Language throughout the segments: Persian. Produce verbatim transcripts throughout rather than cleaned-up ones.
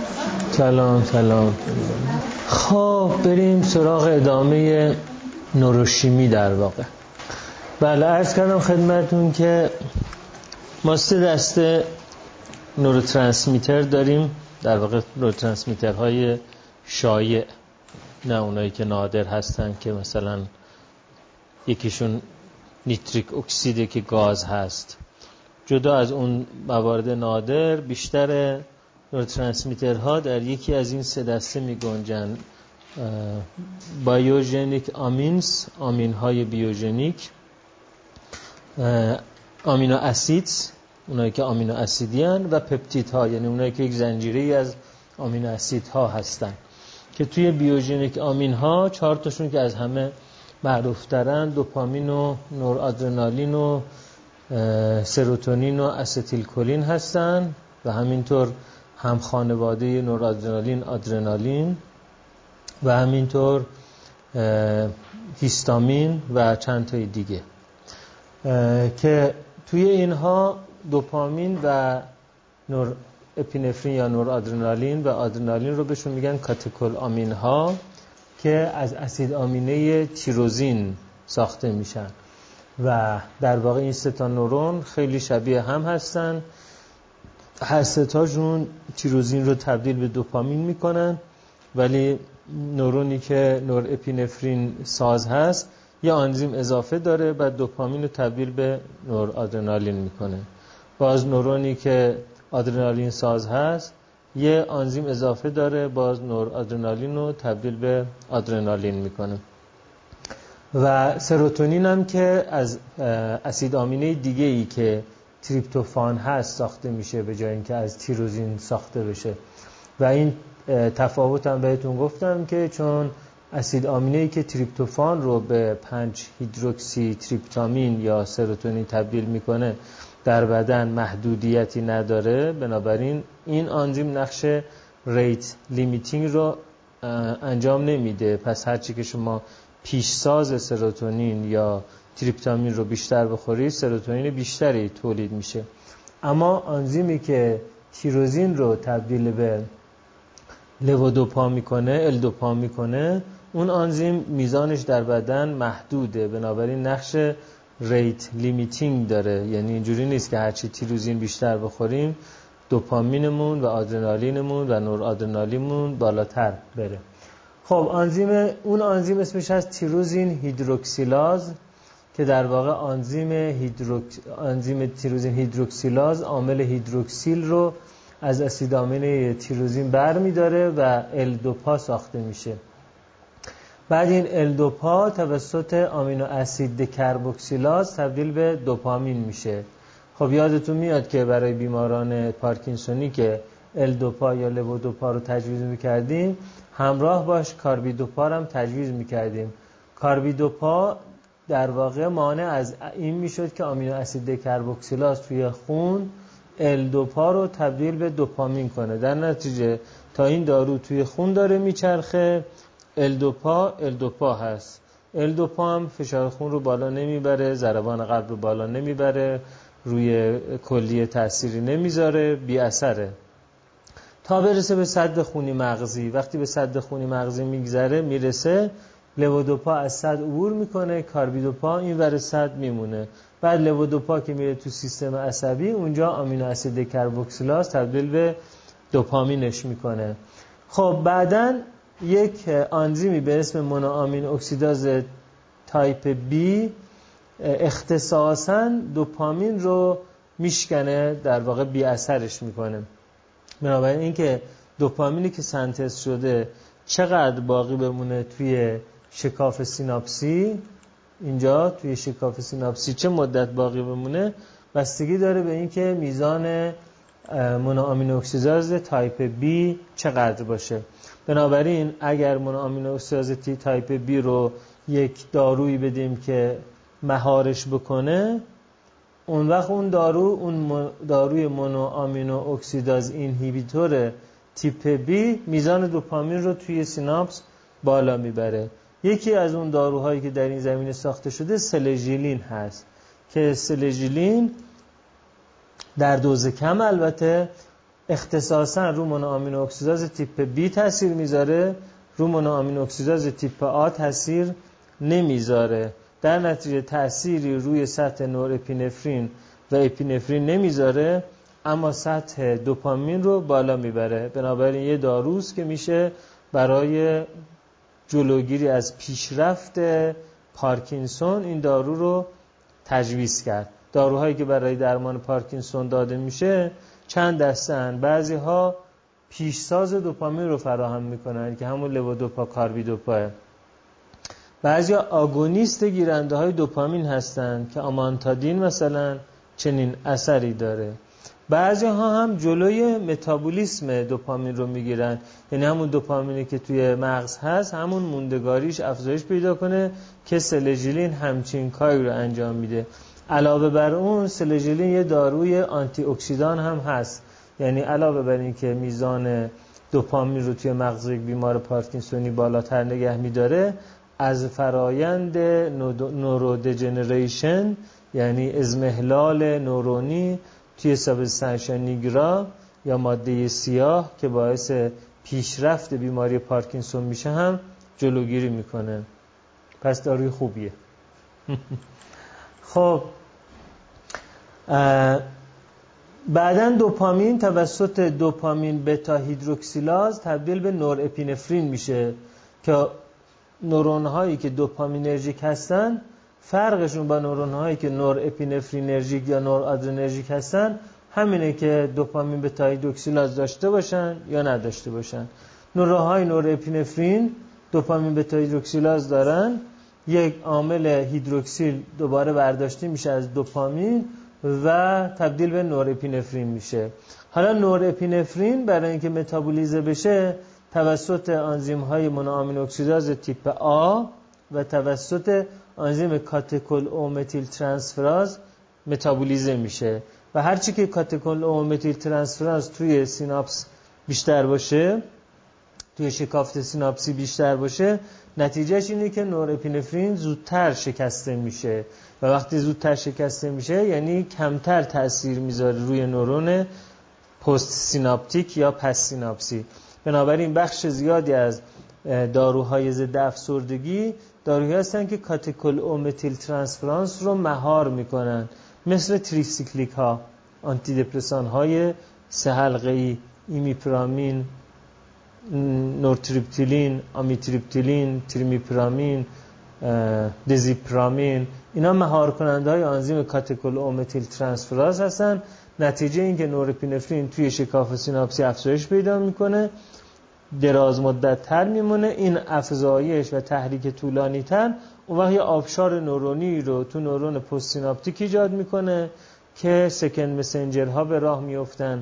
سلام سلام. خب بریم سراغ ادامه نوروشیمی در واقع. بله عرض کردم خدمتون که ما سه دسته نوروترانسمیتر داریم، در واقع نوروترانسمیترهای شایع، نه اونایی که نادر هستن که مثلا یکیشون نیتریک اکسیده که گاز هست. جدا از اون موارد نادر، بیشتر نوروترانسمیترها در یکی از این سه دسته می گنجن: بایوژنیک آمینز، آمین های بیوژنیک، آمینو اسیدز، اونایی که آمینو اسیدی هستند، و پپتید ها، یعنی اونایی که یک زنجیره از آمینو اسید ها هستن. که توی بیوژنیک آمین ها چهار تاشون که از همه معروف ترن، دوپامین و نورآدرنالین و سروتونین و استیل کلین هستن و همینطور هم خانواده نورآدرنالین، آدرنالین و همینطور هیستامین و چند تای دیگه، که توی اینها دوپامین و نور اپینفرین یا نورآدرنالین و آدرنالین رو بهشون میگن کاتیکول آمین ها که از اسید آمینه تیروزین ساخته میشن و در واقع این سه تا نورون خیلی شبیه هم هستن. هر سه تاشون تیروزین رو تبدیل به دوپامین میکنن، ولی نورونی که نور اپینفرین ساز هست یه آنزیم اضافه داره و دوپامین رو تبدیل به نور آدرنالین میکنه. باز نورونی که آدرنالین ساز هست یه آنزیم اضافه داره، باز نور آدرنالین رو تبدیل به آدرنالین میکنه. و سروتونین هم که از اسید آمینه دیگه ای که تریپتوفان هست ساخته میشه به جای اینکه از تیروزین ساخته بشه. و این تفاوت هم بهتون گفتم که چون اسید آمینه ای که تریپتوفان رو به پنج هیدروکسی تریپتامین یا سروتونین تبدیل میکنه در بدن محدودیتی نداره، بنابراین این آنزیم نقش ریت لیمیتینگ رو انجام نمیده. پس هرچی که شما پیشساز سروتونین یا تریپتامین رو بیشتر بخورید، سروتونین بیشتری تولید میشه. اما آنزیمی که تیروزین رو تبدیل به لوودوپا میکنه، الدوپا میکنه، اون آنزیم میزانش در بدن محدوده، بنابراین نقش ریت لیمیتینگ داره. یعنی اینجوری نیست که هرچی تیروزین بیشتر بخوریم دوپامینمون و آدرنالینمون و نور آدرنالینمون بالاتر بره. خب آنزیم، اون آنزیم اسمش هست تیروزین هیدروکسیلاز که در واقع آنزیم هیدروک... آنزیم تیروزین هیدروکسیلاز عامل هیدروکسیل رو از اسید آمینه تیروزین برمی داره و ال-دوپا ساخته میشه. بعد این ال-دوپا توسط آمینو اسید دکربوکسیلاز تبدیل به دوپامین میشه. خب یادتون میاد که برای بیماران پارکینسونی که ال-دوپا یا لوودوپا رو تجویز میکردیم، همراه باش کاربیدوپا هم تجویز میکردیم. کاربیدوپا در واقع مانع از این میشد که آمینو اسید دکربوکسیلاز توی خون ال-دوپا رو تبدیل به دوپامین کنه. در نتیجه تا این دارو توی خون داره میچرخه، ال-دوپا ال-دوپا هست. ال-دوپا هم فشار خون رو بالا نمیبره، ضربان قلب رو بالا نمیبره، روی کلیه تأثیری نمیذاره، بی اثره تا برسه به سد خونی مغزی. وقتی به سد خونی مغزی میگذره میرسه، لوودوپا از سد عبور میکنه، کاربیدوپا این ور سد میمونه. بعد لوودوپا که میره تو سیستم عصبی، اونجا آمینو اسید دکربوکسیلاز تبدیل به دوپامینش میکنه. خب بعدن یک آنزیمی به اسم مونوآمین اکسیداز تایپ بی اختصاصاً دوپامین رو میشکنه، در واقع بی اثرش میکنه. بنابراین این که دوپامینی که سنتز شده چقدر باقی بمونه توی شکاف سیناپسی، اینجا توی شکاف سیناپسی چه مدت باقی بمونه، بستگی داره به این که میزان مونوآمین اکسیداز تایپ بی چقدر باشه. بنابراین اگر مونوآمین اکسیداز تایپ بی رو یک دارویی بدیم که مهارش بکنه، اون وقت اون دارو، اون داروی مونوآمینو اکسیداز اینهیبیتور تیپ بی میزان دوپامین رو توی سیناپس بالا میبره. یکی از اون داروهایی که در این زمینه ساخته شده سلژیلین هست که سلژیلین در دوز کم البته اختصاصا رو مونوآمینو اکسیداز تیپ بی تاثیر میذاره، رو مونوآمینو اکسیداز تیپ آ تاثیر نمیذاره. در نتیجه تأثیری روی سطح نورپینفرین و اپینفرین نمیذاره، اما سطح دوپامین رو بالا میبره. بنابراین یه داروست که میشه برای جلوگیری از پیشرفت پارکینسون این دارو رو تجویز کرد. داروهایی که برای درمان پارکینسون داده میشه چند دسته‌اند. بعضی ها پیشساز دوپامین رو فراهم میکنن که همون لوودوپا کاربیدوپا. بعضی ها آگونیست گیرنده های دوپامین هستند که آمانتادین مثلا چنین اثری داره. بعضی ها هم جلوی متابولیسم دوپامین رو میگیرن، یعنی همون دوپامینی که توی مغز هست همون موندگاریش افزایش پیدا کنه که سلژیلین همچین کاری رو انجام میده. علاوه بر اون سلژیلین یه داروی آنتی اکسیدان هم هست، یعنی علاوه بر این که میزان دوپامین رو توی مغز یک بیمار پارکینسونی بالاتر نگه میداره، از فرایند نورودجنریشن یعنی اضمحلال نورونی توی سابستانشیا نیگرا یا ماده سیاه که باعث پیشرفت بیماری پارکینسون میشه هم جلوگیری میکنه. پس داروی خوبیه. خب بعدن دوپامین توسط دوپامین بتا هیدروکسیلاز تبدیل به نورپینفرین میشه که نورون هایی که دوپامینرژیک هستن فرقشون با نورون هایی که نورپینفرینرژیک یا نورادرنرژیک هستن همینه که دوپامین بتا هیدروکسیلاز داشته باشن یا نداشته باشن. نورون های نورپینفرین دوپامین بتا هیدروکسیلاز دارن، یک عامل هیدروکسیل دوباره برداشته میشه از دوپامین و تبدیل به نورپینفرین میشه. حالا نورپینفرین برای اینکه متابولیزه بشه توسط آنزیم های مونوآمینو اکسیداز تیپ آ و توسط آنزیم کاتکول او متیل ترانسفراز متابولیزه میشه و هرچی که کاتکول او متیل ترانسفراز توی سیناپس بیشتر باشه، توی شکافت سیناپسی بیشتر باشه، نتیجهش اینه که نورپینفرین زودتر شکسته میشه و وقتی زودتر شکسته میشه یعنی کمتر تأثیر میذاره روی نورون پست سیناپتیک یا پس سیناپسی. بنابراین بخش زیادی از داروهای ضد افسردگی داروهایی هستن که کاتکول او متیل ترانسفرانس رو مهار میکنن، مثل تریسیکلیک ها، آنتی دپرسان های سه حلقه‌ای، ایمیپرامین، نورتریپتیلین، آمیتریپتیلین، تریمیپرامین، دزیپرامین. اینا مهار کننده های آنزیم کاتکول او متیل ترانسفراز هستن. نتیجه این که نورپینفرین توی شکاف سیناپسی افزایش پیدا میکنه، دراز مدت تر میمونه، این افزایش و تحریک طولانی تر اون وقت یه آبشار نورونی رو تو نورون پست سیناپتیک ایجاد میکنه که سکند مسنجرها به راه میفتن،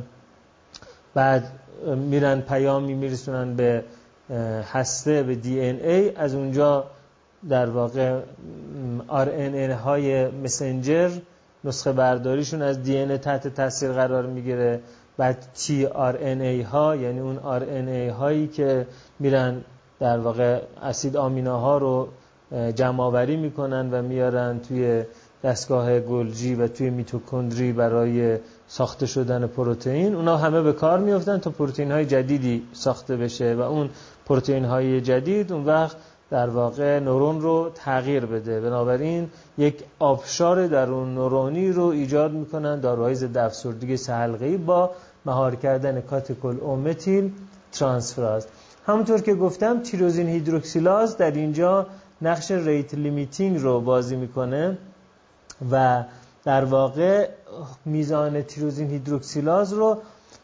بعد میرن پیامی میرسونن به هسته، به دی ان ای، از اونجا در واقع آر ان ای های مسنجر نسخه برداریشون از دی ان ای تحت تاثیر قرار میگیره. بعد تی آر ان ای ها یعنی اون آر ان ای هایی که میرن در واقع اسید آمینوها رو جمع آوری میکنن و میارن توی دستگاه گولجی و توی میتوکندری برای ساخته شدن پروتئین. اونا همه به کار میافتن تا پروتئین های جدیدی ساخته بشه و اون پروتئین های جدید اون وقت در واقع نورون رو تغییر بده. بنابراین یک آبشار درون نورونی رو ایجاد میکنن داروهای ضد افسردگی سه حلقه‌ای با مهار کردن کاتکول او متیل ترانسفراز. همونطور که گفتم تیروزین هیدروکسیلاز در اینجا نقش ریت لیمیتینگ رو بازی میکنه و در واقع میزان تیروزین هیدروکسیلاز رو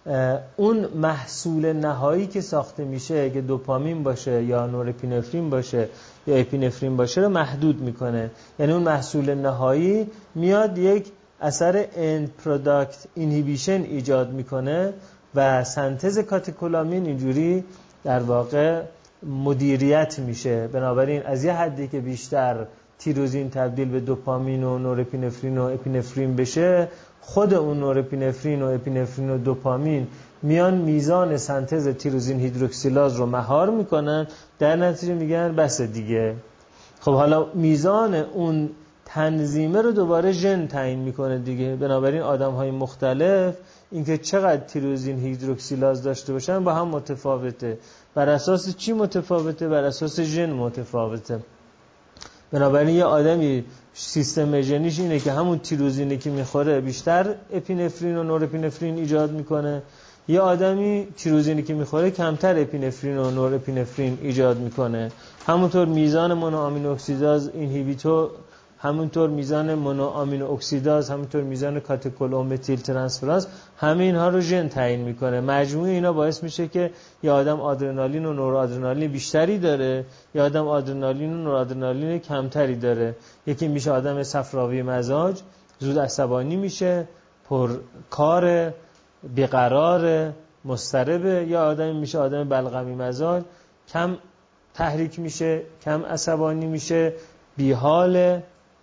اون محصول نهایی که ساخته میشه که دوپامین باشه یا نورپینفرین باشه یا اپینفرین باشه رو محدود میکنه. یعنی اون محصول نهایی میاد یک اثر اند پروداکت اینهیبیشن ایجاد میکنه و سنتز کاتکولامین اینجوری در واقع مدیریت میشه. بنابراین از یه حدی که بیشتر تیروزین تبدیل به دوپامین و نورپینفرین و اپینفرین بشه، خود اون نورپینفرین و اپینفرین و دوپامین میان میزان سنتز تیروزین هیدروکسیلاز رو مهار میکنن، در نتیجه میگن بس دیگه. خب حالا میزان اون تنظیمه رو دوباره ژن تعیین میکنه دیگه. بنابراین آدم‌های مختلف اینکه چقدر تیروزین هیدروکسیلاز داشته باشن با هم متفاوته. بر اساس چی متفاوته؟ بر اساس ژن متفاوته. بنابراین یه آدمی سیستم ژنیش اینه که همون تیروزینی که میخوره بیشتر اپینفرین و نورپینفرین ایجاد میکنه، یه آدمی تیروزینی که میخوره کمتر اپینفرین و نورپینفرین ایجاد میکنه. همونطور میزان مونو آمینو اکسیداز اینهیبیتور، همونطور میزان مونو آمینو اکسیداز، همونطور میزان کاتکول متیل ترانسفرانس، همه اینها رو ژن تعیین میکنه. مجموع اینا باعث میشه که یه آدم آدرنالین و نورآدرنالین بیشتری داره، یه آدم آدرنالین و نورآدرنالین کمتری داره. یکی میشه آدم صفراوی مزاج، زود عصبانی میشه، پر کار، بیقرار، مضطربه. یا آدم میشه آدم بلغمی مزاج، کم تحریک میشه، کم عصبانی میشه، بیحال،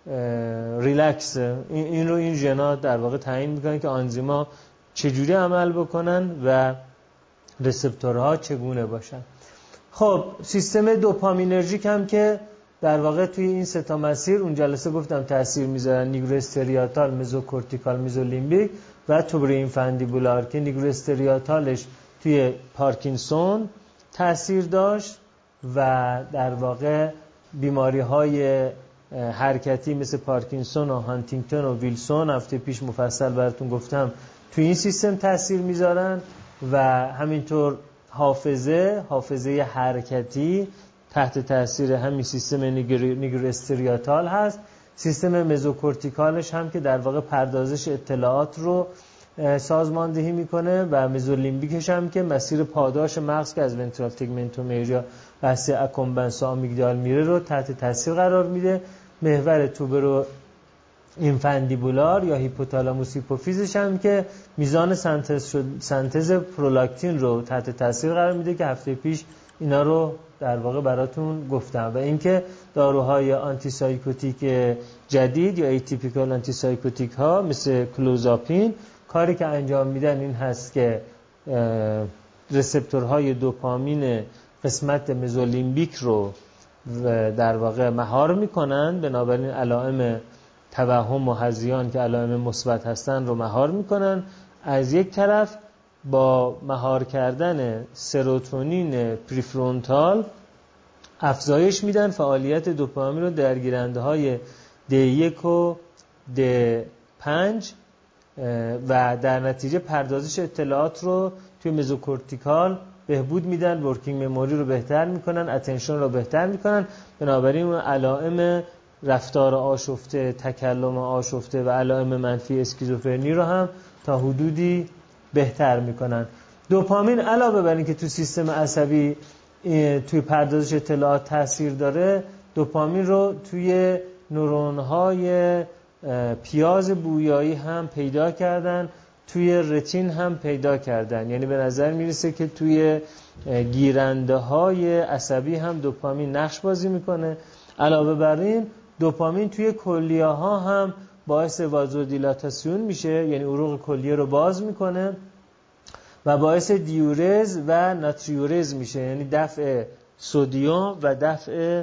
ریلکس. این رو این ژنا در واقع تعیین میکنن که آنزیما چجوری عمل بکنن و رسپتورها چگونه باشن. خب سیستم دوپامینرژیک هم که در واقع توی این سه تا مسیر اون جلسه گفتم تاثیر میذارن، نیگروستریاتال، مزوکورتیکال، میزولیمبیک و توبرینفاندیبولار، که نیگروستریاتالش توی پارکینسون تاثیر داشت و در واقع بیماری های حرکتی مثل پارکینسون و هانتینگتون و ویلسون هفته پیش مفصل براتون گفتم توی این سیستم تاثیر میذارن. و همینطور حافظه حافظه حرکتی تحت تاثیر همین سیستم نیگروستریاتال هست. سیستم مزوکورتیکالش هم که در واقع پردازش اطلاعات رو سازماندهی میکنه و مزولیمبیکش هم که مسیر پاداش مغز که از ونترال تگمنتوم یا بحث اکومبنس و آمیگدال میره رو تحت تاثیر قرار میده. محور توبرو اینفاندیبولار یا هیپوتالاموس هیپوفیزش هم که میزان سنتز شد سنتز پرولاکتین رو تحت تاثیر قرار میده که هفته پیش اینا رو در واقع براتون گفتم. و اینکه داروهای آنتی سایکوتیک جدید یا ایتیپیکال آنتی سایکوتیک ها مثل کلوزاپین کاری که انجام میدن این هست که رسپتورهای دوپامین قسمت مزولیمبیک رو در واقع مهار میکنن، بنابراین علائم توهم و هذیان که علائم مثبت هستن رو مهار میکنن. از یک طرف با مهار کردن سروتونین پریفرونتال افزایش میدن فعالیت دوپامین رو در گیرنده های دی یک و دی پنج و در نتیجه پردازش اطلاعات رو توی مزوکورتیکال بهبود میدن، ورکینگ مموری رو بهتر میکنن، اتنشن رو بهتر میکنن. بنابراین اون علائم رفتار آشفته، تکلم آشفته و علائم منفی اسکیزوفرنی رو هم تا حدودی بهتر میکنن. دوپامین علاوه بر این که تو سیستم عصبی توی پردازش اطلاعات تاثیر داره، دوپامین رو توی نورون‌های پیاز بویایی هم پیدا کردن، توی رتین هم پیدا کردن. یعنی به نظر میرسه که توی گیرنده های عصبی هم دوپامین نقش بازی میکنه. علاوه بر این دوپامین توی کلیه ها هم باعث وازودیلاتاسیون میشه، یعنی عروق کلیه رو باز میکنه و باعث دیورز و ناتریورز میشه، یعنی دفع سدیم و دفع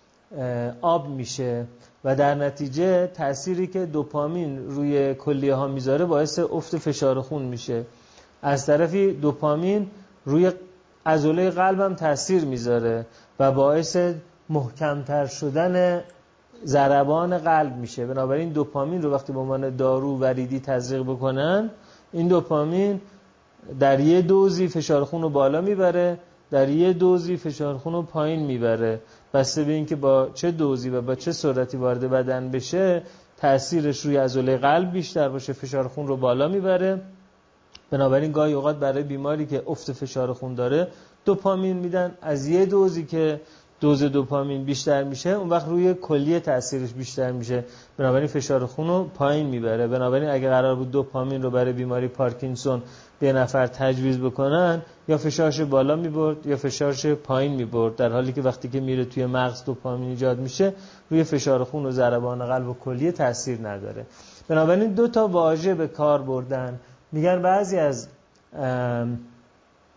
آب میشه. و در نتیجه تأثیری که دوپامین روی کلیه ها میذاره باعث افت فشار خون میشه. از طرفی دوپامین روی عضله قلب هم تأثیر میذاره و باعث محکمتر شدن ضربان قلب میشه. بنابراین دوپامین رو وقتی به عنوان دارو وریدی تزریق بکنن، این دوپامین در یه دوزی فشار خون رو بالا میبره، در یه دوزی فشار خون رو پایین میبره. بسته به این که با چه دوزی و با چه سرعتی وارد بدن بشه تأثیرش روی عضله قلب بیشتر باشه، فشار خون رو بالا میبره. بنابراین گاهی اوقات برای بیماری که افت فشار خون داره دوپامین میدن. از یه دوزی که دوز دوپامین بیشتر میشه اون وقت روی کلیه تأثیرش بیشتر میشه، بنابراین فشار خون رو پایین میبره. بنابراین اگه قرار بود دوپامین رو برای بیماری پارکینسون به نفر تجویز بکنن، یا فشارش بالا میبرد یا فشارش پایین میبرد، در حالی که وقتی که میره توی مغز دوپامین ایجاد میشه روی فشار خون و ضربان قلب و کلیه تأثیر نداره. بنابراین دو تا واژه به کار بردن. میگن بعضی از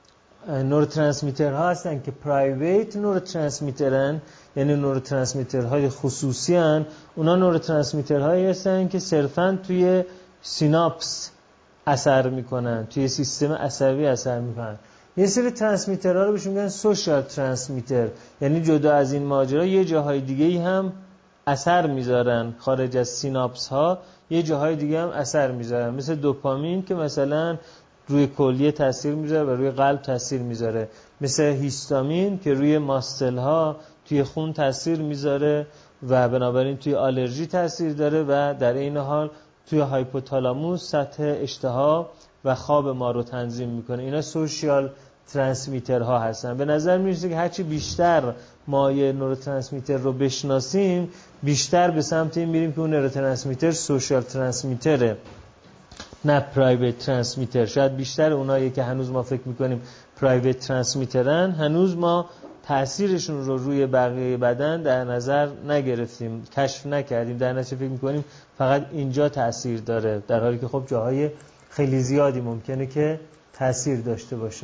نوروترانسمیترها هستن که پرایویت نوروترانسمیترن، یعنی نوروترانسمیترهای خصوصی هستن. اونا نوروترانسمیترهایی هستن که صرفاً توی سیناپس اثر میکنن، توی سیستم عصبی اثر میکنن. یه سری ترانسمیترها رو بهشون میگن سوشال ترانسمیتر، یعنی جدا از این ماجرا یه جاهای دیگه‌ای هم اثر میذارن، خارج از سیناپس ها یه جاهای دیگه هم اثر میذارن، مثل دوپامین که مثلا روی کلیه تاثیر میذاره و روی قلب تاثیر میذاره، مثل هیستامین که روی ماستل ها توی خون تاثیر میذاره و بنابراین توی آلرژی تاثیر داره و در این حال توی هایپوتالاموس سطح اشتها و خواب ما رو تنظیم میکنه. اینا سوشیال ترانسمیترها هستن. به نظر میرسه که هرچی بیشتر ما یه نوروترانسمیتر رو بشناسیم بیشتر به سمت این میریم که اون نوروترانسمیتر سوشیال ترانسمیتره نه پرایوت ترانسمیتر. شاید بیشتر اونایی که هنوز ما فکر میکنیم پرایوت ترانسمیترن هنوز ما تأثیرشون رو روی بقیه بدن در نظر نگرفتیم، کشف نکردیم، در نتیجه فکر میکنیم فقط اینجا تأثیر داره، در حالی که خب جاهای خیلی زیادی ممکنه که تأثیر داشته باشه.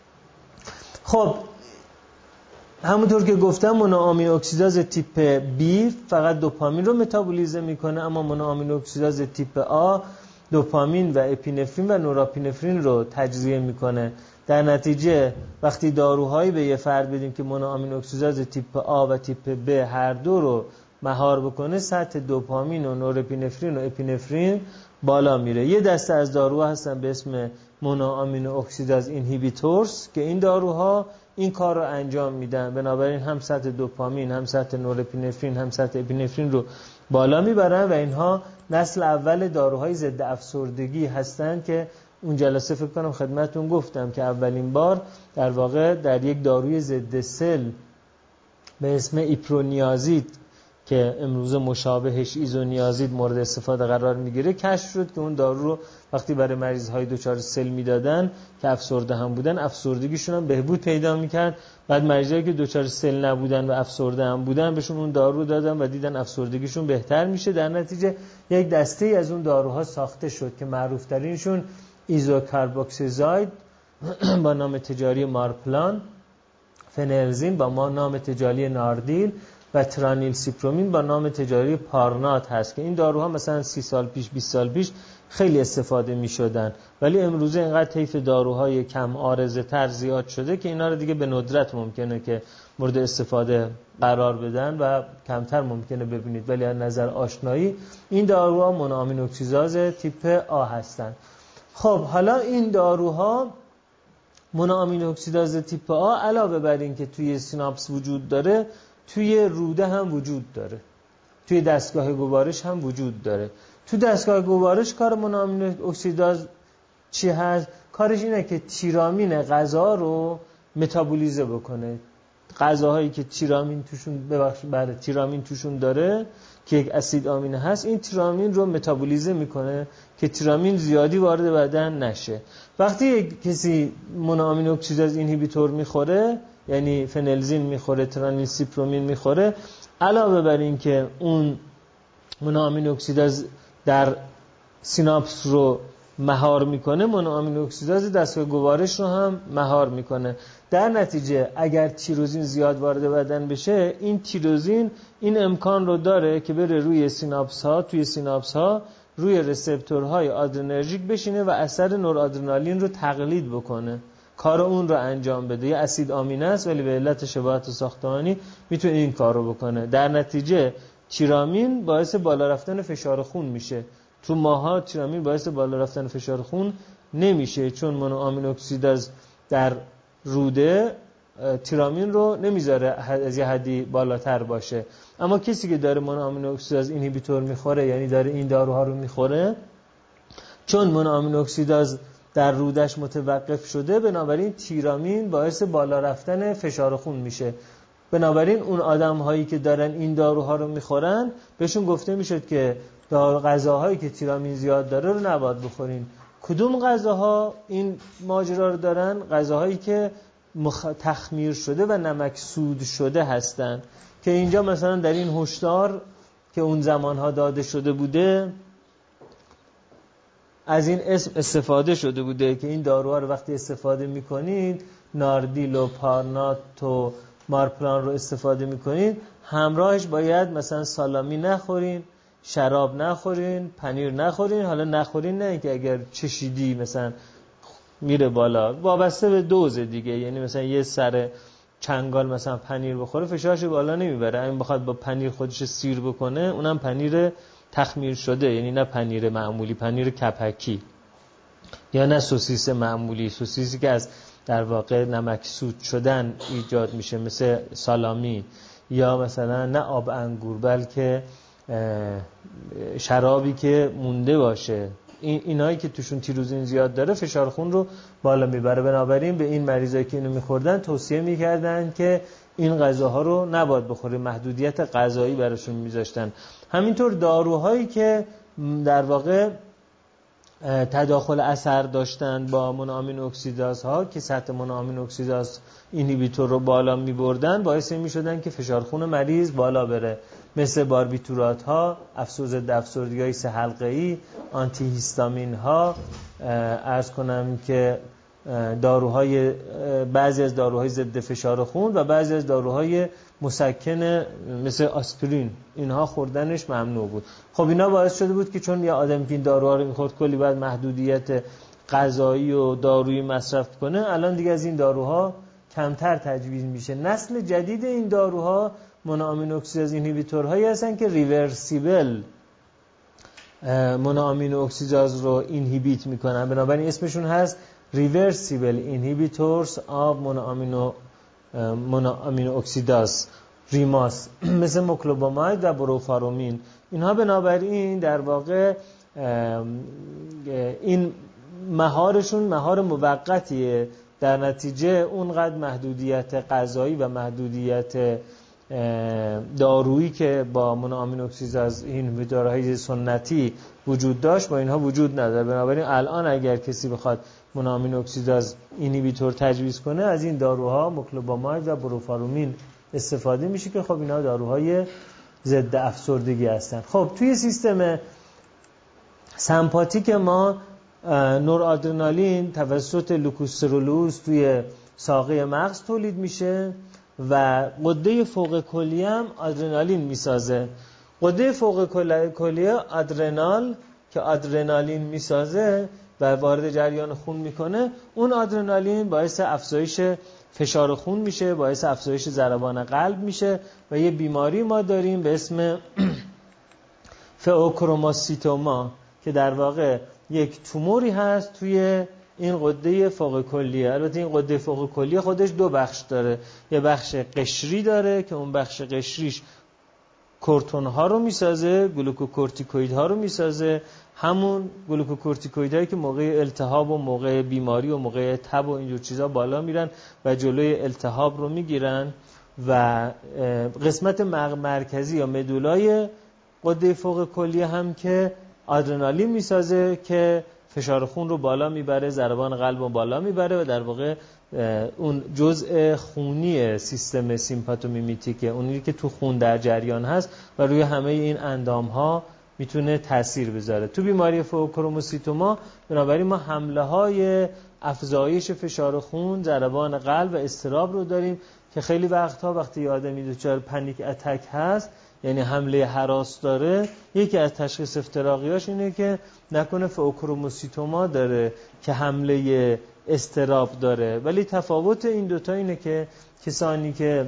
خب همونطور که گفتم مونوآمین اکسیداز تیپ B فقط دوپامین رو متابولیزه میکنه، اما مونوآمین اکسیداز تیپ A دوپامین و اپینفرین و نوراپینفرین رو تجزیه میکنه. در نتیجه وقتی داروهایی به یه فرد بدیم که مونوآمین اکسیداز تیپ A و تیپ B هر دو رو مهار بکنه، سطح دوپامین و نوراپینفرین و اپینفرین بالا میره. یه دسته از داروها هستن به اسم مونوآمین اکسیداز اینهیبیتورز که این داروها این کار رو انجام میدن، بنابراین هم سطح دوپامین هم سطح نوراپینفرین هم سطح اپینفرین رو بالا میبرن و اینها نسل اول داروهای ضد افسردگی هستن که اون جلسه فکر کنم خدمتتون گفتم که اولین بار در واقع در یک داروی ضد سل به اسم ایپرونیازید که امروز مشابهش ایزونیازید مورد استفاده قرار میگیره کشف شد که اون دارو رو وقتی برای مریض‌های دچار سل میدادن که افسرده هم بودن افسردگیشون هم بهبود پیدا میکرد. بعد مریضایی که دچار سل نبودن و افسرده هم بودن بهشون اون دارو دادن و دیدن افسردگیشون بهتر میشه. در نتیجه یک دسته از اون داروها ساخته شد که معروف ترینشون ایزوکاربوکسیزاید با نام تجاری مارپلان، فنلزین با ما نام تجاری ناردیل و ترانیل سیپرومین با نام تجاری پارنات هست که این داروها مثلا سی سال پیش بیست سال پیش خیلی استفاده می شدن، ولی امروزه اینقدر طیف داروهای کم عارضه تر زیاد شده که اینا رو دیگه به ندرت ممکنه که مورد استفاده قرار بدن و کمتر ممکنه ببینید، ولی از نظر آشنایی این داروها مونوآمین اکسیداز تیپ A هستن. خب حالا این داروها مونوآمین اکسیداز تیپ A علاوه بر این که توی سیناپس وجود داره توی روده هم وجود داره، توی دستگاه گوارش هم وجود داره. تو دستگاه گوارش کار مونوآمین اکسیداز چی هست؟ کارش اینه که تیرامین غذا رو متابولیزه بکنه. غذاهایی که تیرامین توشون ببخشید بله تیرامین توشون داره که یک اسید آمینه هست، این تیرامین رو متابولیزه میکنه که تیرامین زیادی وارد بدن نشه. وقتی کسی مونوآمین اکسیداز اینهیبیتور میخوره، یعنی فنلزین میخوره، ترانیل سیپرومین میخوره، علاوه بر این که اون مونوآمین اکسیداز در سیناپس رو مهار میکنه، مونوآمین اکسیداز دستگاه گوارش رو هم مهار میکنه. در نتیجه اگر تیروزین زیاد وارد بدن بشه، این تیروزین این امکان رو داره که بره روی سیناپس ها، توی سیناپس ها روی رسپتورهای آدرنرژیک بشینه و اثر نورادرنالین رو تقلید بکنه، کار اون رو انجام بده. یه اسید آمینه است ولی به علت شباهت ساختمانی میتونه این کار رو بکنه. در نتیجه تیرامین باعث بالا رفتن فشار خون میشه. تو ماها تیرامین باعث بالا رفتن فشار خون نمیشه، چون مونوآمین اکسیداز در روده تیرامین رو نمیذاره از یه حدی بالاتر باشه. اما کسی که داره مونوآمین اکسیداز اینهیبیتور میخوره، یعنی داره این داروها رو میخوره، چون مونوآمین اکسیداز در رودش متوقف شده، بنابراین تیرامین باعث بالا رفتن فشار خون میشه. بنابراین اون آدم هایی که دارن این داروها رو میخورن بهشون گفته میشد که غذاهایی که تیرامین زیاد داره رو نباید بخورین. کدوم غذاها این ماجرا رو دارن؟ غذاهایی که مخ... تخمیر شده و نمکسود شده هستن که اینجا مثلا در این هشدار که اون زمانها داده شده بوده از این اسم استفاده شده بوده که این داروها رو وقتی استفاده میکنید ناردیل و پارنات و مارپلان رو استفاده میکنید، همراهش باید مثلا سالامی نخورین، شراب نخورین، پنیر نخورین. حالا نخورین نه اینکه اگر چشیدی مثلا میره بالا، وابسته به دوز دیگه. یعنی مثلا یه سر چنگال مثلا پنیر بخوره فشارش بالا نمیبره. این بخواد با پنیر خودش سیر بکنه، اونم پنیر تخمیر شده، یعنی نه پنیر معمولی، پنیر کپکی، یا نه سوسیس معمولی، سوسیسی که از در واقع نمکسود شدن ایجاد میشه مثل سالامی، یا مثلا نه آب انگور بلکه شرابی که مونده باشه. این اینایی که توشون تیروزین زیاد داره فشار خون رو بالا میبره. بنابراین به این مریضایی که اینو میخوردن توصیه میکردن که این غذاها رو نباید بخوره، محدودیت غذایی براشون میذاشتن. همینطور داروهایی که در واقع تداخل اثر داشتن با مونوآمین اکسیداز ها که سطح مونوآمین اکسیداز اینهیبیتور رو بالا می بردن، باعث می شدن که فشار خون مریض بالا بره، مثل باربیتورات ها، افسون ضد افسردگی های سه حلقه ای، آنتی هیستامین ها، عرض کنم که داروهای بعضی از داروهای ضد فشار خون و بعضی از داروهای مسکن مثل آسپرین، اینها خوردنش ممنوع بود. خب اینا باعث شده بود که چون یه آدم که این داروها رو میخورد کلی بعد محدودیت غذایی و دارویی مصرف کنه، الان دیگه از این داروها کمتر تجویز میشه. نسل جدید این داروها مونوآمین اکسیداز اینهیبیتورهایی هستن که ریورسیبل مونوآمین اکسیداز رو اینهیبیت میکنن، بنابراین اسمشون هست ریورسیبل اینهیبیتورز آف مونوآمینو مونوآمینو اکسیداز، ریماس، مثل مکلوباماید و بروفارومین. اینها بنابراین در واقع این مهارشون مهار موقتیه، در نتیجه اونقدر محدودیت غذایی و محدودیت دارویی که با مونوآمین اکسیداز این داروهای سنتی وجود داشت با اینها وجود نداره. بنابراین الان اگر کسی بخواد مونوآمین اکسیداز اینهیبیتور تجویز کنه، از این داروها مکلوباماید و بروفارومین استفاده میشه که خب اینا داروهای ضد افسردگی هستن. خب توی سیستم سمپاتیک ما نورآدرنالین توسط لوکوسترولوز توی ساقه مغز تولید میشه و غده فوق کلیه هم آدرنالین میسازه. غده فوق کلیه آدرنال که آدرنالین میسازه و وارد جریان خون میکنه، اون آدرنالین باعث افزایش فشار خون میشه، باعث افزایش ضربان قلب میشه و یه بیماری ما داریم به اسم فئوکروموسیتوما که در واقع یک توموری هست توی این غده فوق کلیه. البته این غده فوق کلیه خودش دو بخش داره، یه بخش قشری داره که اون بخش قشریش کورتون ها رو میسازه، گلوکوکورتیکوید ها رو میسازه، همون گلوکوکورتیکوید هایی که موقع التهاب و موقع بیماری و موقع تب و اینجور چیزا بالا میرن و جلوی التهاب رو میگیرن. و قسمت مرکزی یا مدولای غده فوق کلیه هم که آدرنالین میسازه که فشار خون رو بالا میبره، ضربان قلب رو بالا میبره و در واقع اون جزء خونی سیستم سیمپاتومیمیتیکه، اونی که تو خون در جریان هست و روی همه این اندام ها میتونه تاثیر بذاره. تو بیماری فئوکروموسیتوما بنابراین ما حمله های افزایش فشار خون، ضربان قلب و اضطراب رو داریم که خیلی وقتها وقتی آدمی دچار پنیک اتک هست، یعنی حمله هراس داره، یکی از تشخیص افتراقیاش اینه که نکنه فئوکروموسیتوما داره که حمله اضطراب داره. ولی تفاوت این دوتا اینه که کسانی که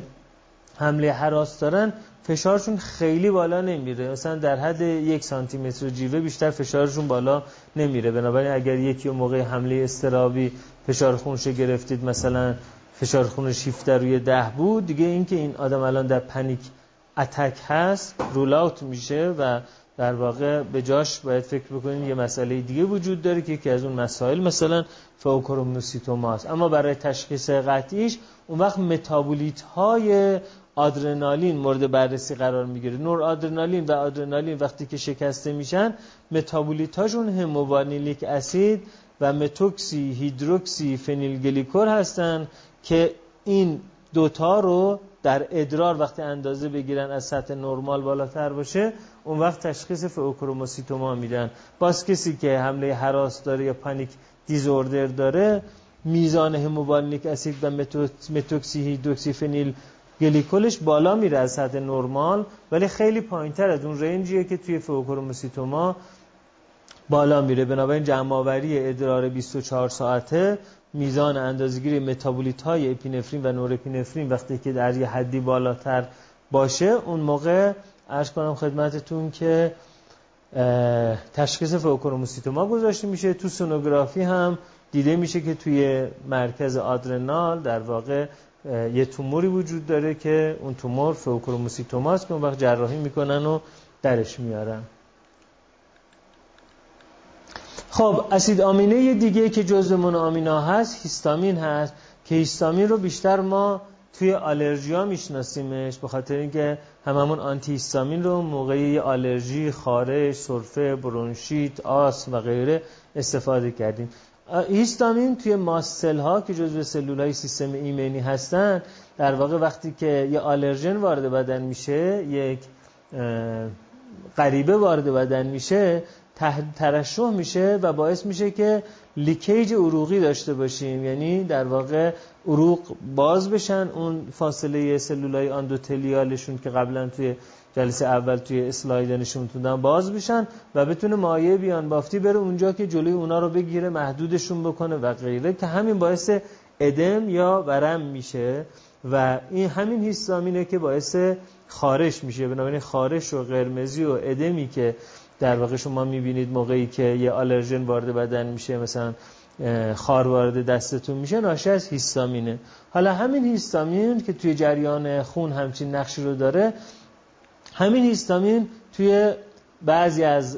حمله هراس دارن فشارشون خیلی بالا نمیره، مثلا در حد یک سانتی متر جیوه بیشتر فشارشون بالا نمیره. بنابراین اگر یکی موقع حمله اضطرابی فشار خونش گرفتید، مثلا فشار خونش هفده روی ده بود، دیگه این که این آدم الان در پنیک اتک هست رول اوت میشه و در واقع به جاش باید فکر بکنید یه مسئله دیگه وجود داره که یکی از اون مسائل مثلا فئوکروموسیتوما است. اما برای تشخیص قطعیش اون وقت متابولیت های آدرنالین مورد بررسی قرار میگیره. نور آدرنالین و آدرنالین وقتی که شکسته میشن، متابولیت هاشون هموانیلیک اسید و متوکسی هیدروکسی فنیلگلیکول هستن که این دوتا رو در ادرار وقتی اندازه بگیرن از سطح نرمال بالاتر باشه، اون وقت تشخیص فئوکروموسیتوما میدن. باز کسی که حمله هراس داره یا پانیک دیزوردر داره، میزان هموبالینیک اسید و متوکسی هیدروکسی فنیل گلیکولش بالا میره از سطح نرمال، ولی خیلی پایینتر از اون رنجیه که توی فئوکروموسیتوما بالا میره. بنابراین جمع‌آوری ادرار بیست و چهار ساعته، میزان اندازه‌گیری متابولیت های اپینفرین و نورپینفرین وقتی که در یه حدی بالاتر باشه، اون موقع عرض کنم خدمتتون که تشخیص فئوکروموسیتوما گذاشته میشه. تو سونوگرافی هم دیده میشه که توی مرکز آدرنال در واقع یه توموری وجود داره که اون تومور فئوکروموسیتوماست که اون وقت جراحی میکنن و درش میارن. خب اسید آمینه دیگه که جزو مونوآمینا هست هیستامین هست که هیستامین رو بیشتر ما توی آلرژیا میشناسیمش، به خاطر اینکه هممون آنتی هیستامین رو موقعی آلرژی، خارش، سرفه، برونشیت، آسم و غیره استفاده کردیم. هیستامین توی ماستل ها که جزو سلول های سیستم ایمنی هستن، در واقع وقتی که یه آلرژن وارد بدن میشه، یک غریبه وارد بدن میشه، ترشح میشه و باعث میشه که لیکیج عروقی داشته باشیم، یعنی در واقع عروق باز بشن، اون فاصله سلولای اندوتلیالشون که قبلا توی جلسه اول توی اسلاید نشون دادم باز بشن و بتونه مایع بیان بافتی بره اونجا که جلوی اونا رو بگیره، محدودشون بکنه و غیره، که همین باعث ادم یا ورم میشه و این همین هیستامینه که باعث خارش میشه. بنابراین خارش و قرمزی و ادمی که در واقع شما میبینید موقعی که یه آلرژن وارد بدن میشه، مثلا خار وارد دستتون میشه، ناشی از هیستامینه. حالا همین هیستامین که توی جریان خون همچین نقشی رو داره، همین هیستامین توی بعضی از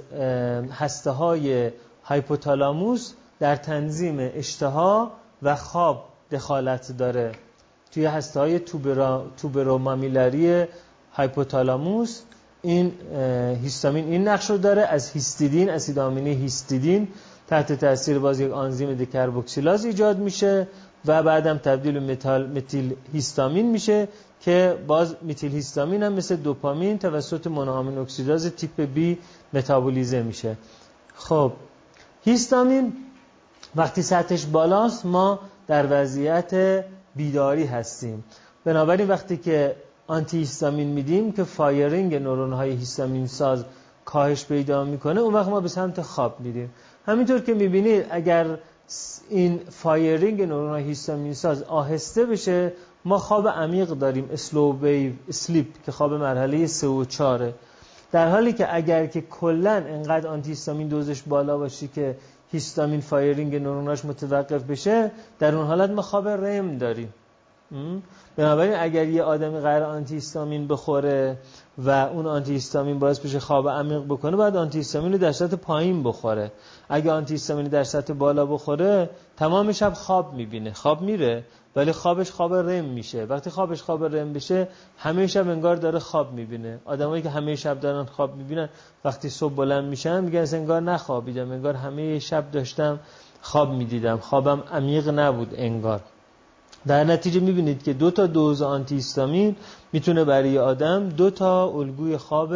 هسته‌های هایپوتالاموس در تنظیم اشتها و خواب دخالت داره. توی هسته‌های توبرا توبرومامیلری هایپوتالاموس این هیستامین این نقش رو داره. از هیستیدین، اسید آمینه هیستیدین تحت تاثیر باز یک آنزیم دکربوکسیلاز ایجاد میشه و بعدم تبدیل به متال متیل هیستامین میشه که باز متیل هیستامین هم مثل دوپامین توسط مونوآمین اکسیداز تیپ بی متابولیزه میشه. خب هیستامین وقتی سطحش بالاست ما در وضعیت بیداری هستیم، بنابراین وقتی که آنتی هیستامین میدیم که فایرینگ نورون‌های هیستامین ساز کاهش پیدا میکنه، اون وقت ما به سمت خواب میریم. همینطور که میبینید اگر این فایرینگ نورون‌های هیستامین ساز آهسته بشه، ما خواب عمیق داریم، اسلو ویو اسلیپ، که خواب مرحله سه و چهار، در حالی که اگر که کلاً انقدر آنتی هیستامین دوزش بالا باشه که هیستامین فایرینگ نوروناش متوقف بشه، در اون حالت ما خواب رم داریم. بنابراین اگر یه آدمی قرار آنتی هیستامین بخوره و اون آنتی هیستامین باعث بشه خواب عمیق بکنه، بعد آنتی هیستامین رو در سطح پایین بخوره. اگه آنتی هیستامین در سطح بالا بخوره، تمام شب خواب میبینه، خواب میره ولی خوابش خواب رم میشه. وقتی خوابش خواب رم بشه، همه شب انگار داره خواب میبینه. آدمایی که همه شب دارن خواب میبینن وقتی صبح بلند میشن میگن انگار نخوابیدم، انگار همه شب داشتم خواب میدیدم، خوابم عمیق نبود انگار. در نتیجه میبینید که دو تا دوز آنتی هیستامین میتونه برای آدم دو تا الگوی خواب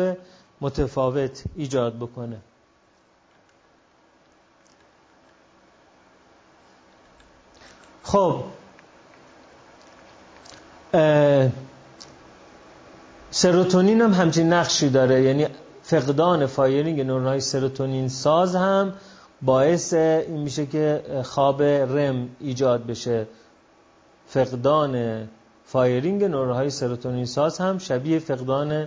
متفاوت ایجاد بکنه. خب سروتونین هم همچین نقشی داره، یعنی فقدان فایرینگ نورون‌های سروتونین ساز هم باعث این میشه که خواب رم ایجاد بشه. فقدان فایرینگ نورهای سروتونین ساز هم شبیه فقدان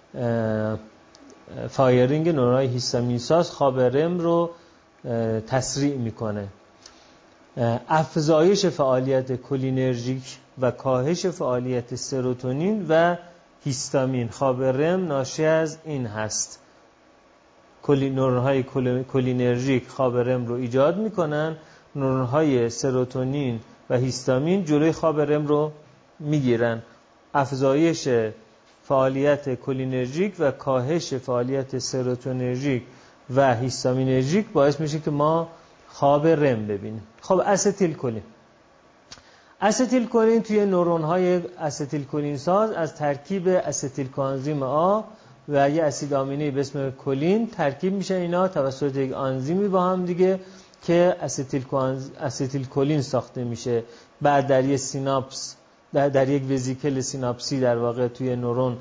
فایرینگ نورهای هیستامین ساز خواب رم رو تسریع میکنه. افزایش فعالیت کولینرژیک و کاهش فعالیت سروتونین و هیستامین خواب رم ناشی از این هست. نورهای کولینرژیک خواب رم رو ایجاد میکنن، نورهای سروتونین و هیستامین جلوی خواب رم رو میگیرن. افزایش فعالیت کولینرژیک و کاهش فعالیت سروتونرژیک و هیستامینرژیک باعث میشه که ما خواب رم ببینیم. خب استیل کلین استیل کلین توی نورون‌های استیل کلین ساز از ترکیب استیل کوآنزیم آ و یه اسید آمینه به اسم کلین ترکیب میشن. اینا توسط یک آنزیمی با هم دیگه که استیل کلین ساخته میشه. بعد در یک سیناپس در, در یک وزیکل سیناپسی در واقع توی نورون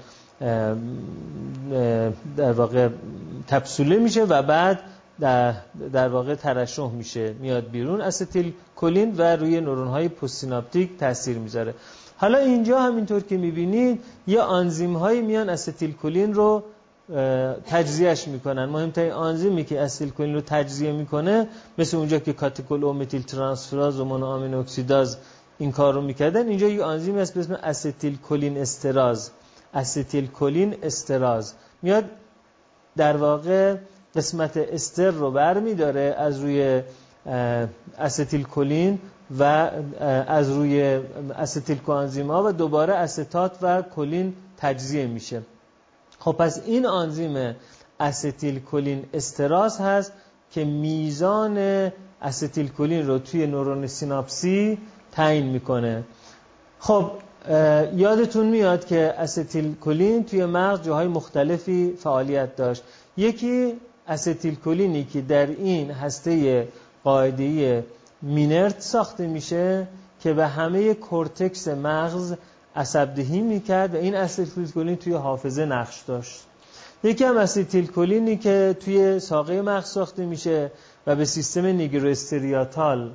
در واقع کپسوله میشه و بعد در, در واقع ترشح میشه، میاد بیرون استیل کلین و روی نورون های پست سیناپتیک تاثیر میذاره. حالا اینجا همینطور که میبینید یه آنزیم هایی میان استیل کلین رو تجزیهش میکنن. مهمترین آنزیمی که استیل کلین رو تجزیه میکنه، مثل اونجا که کاتیکول اومتیل ترانسفراز و مونوآمین اکسیداز این کار رو میکردن، اینجا یه آنزیمی هست به اسم استیل کلین استراز. استیل کلین استراز میاد در واقع قسمت استر رو برمیداره از روی استیل کلین و از روی استیل کوآنزیما و دوباره استات و کلین تجزیه میشه. خب پس این آنزیم استیل کلین استراز هست که میزان استیل کلین رو توی نورون سیناپسی تعیین میکنه. خب یادتون میاد که استیل کلین توی مغز جاهای مختلفی فعالیت داشت. یکی استیل کلینی که در این هسته قاعده‌ای مینرت ساخته میشه که به همه کورتکس مغز عصبدهی میکرد و این استیل کلین توی حافظه نقش داشت. یکی هم استیل کلینی که توی ساقه مغز ساخته میشه و به سیستم نیگروستریاتال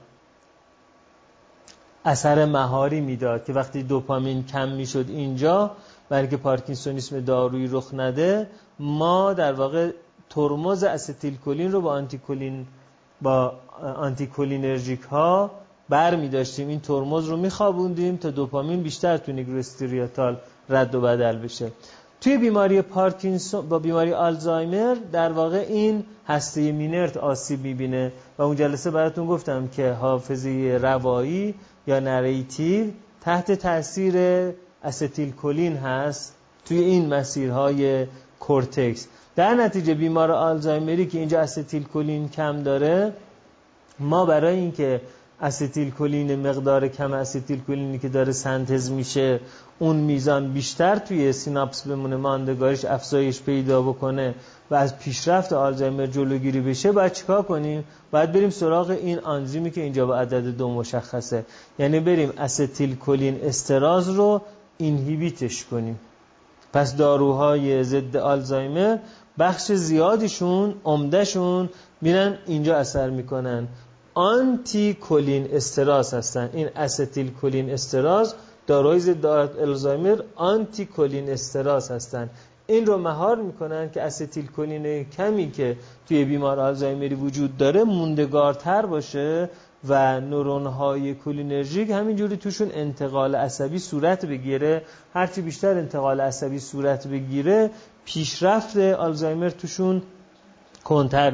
اثر مهاری میداد که وقتی دوپامین کم میشد اینجا، برای که پارکینسونیسم دارویی رخ نده، ما در واقع ترمز استیل کلین رو با آنتیکولین با آنتیکولینرژیک ها بر می داشتیم. این ترمز رو می خوابوندیم تا دوپامین بیشتر تو نیگروستریاتال رد و بدل بشه. توی بیماری پارکینسون با بیماری آلزایمر در واقع این هسته مینرت آسیب می بینه و اون جلسه براتون گفتم که حافظه روایی یا نریتیو تحت تاثیر استیل کلین هست توی این مسیرهای کورتکس. در نتیجه بیمار آلزایمری که اینجا استیل کلین کم داره، ما برای اینکه استیل کلین مقدار کم استیل کلینی که داره سنتز میشه اون میزان بیشتر توی سیناپس بمونه، ماندگاریش افزایش پیدا بکنه و از پیشرفت آلزایمر جلوگیری بشه، باید چیکار کنیم؟ باید بریم سراغ این آنزیمی که اینجا با عدد دو مشخصه، یعنی بریم استیل کلین استراز رو اینهیبیتش کنیم. پس داروهای ضد آلزایمر بخش زیادیشون، عمدهشون میرن اینجا اثر میکنن، آنتی کلین استراز هستن. این استیل کلین استراز داروهای ضد آلزایمر آنتی کلین استراز هستن. این رو مهار میکنن که استیل کلین کمی که توی بیمار آلزایمری وجود داره موندگارتر باشه و نورون‌های کولینرژیک همینجوری توشون انتقال عصبی صورت بگیره. هرچی بیشتر انتقال عصبی صورت بگیره، پیشرفت آلزایمر توشون کنتر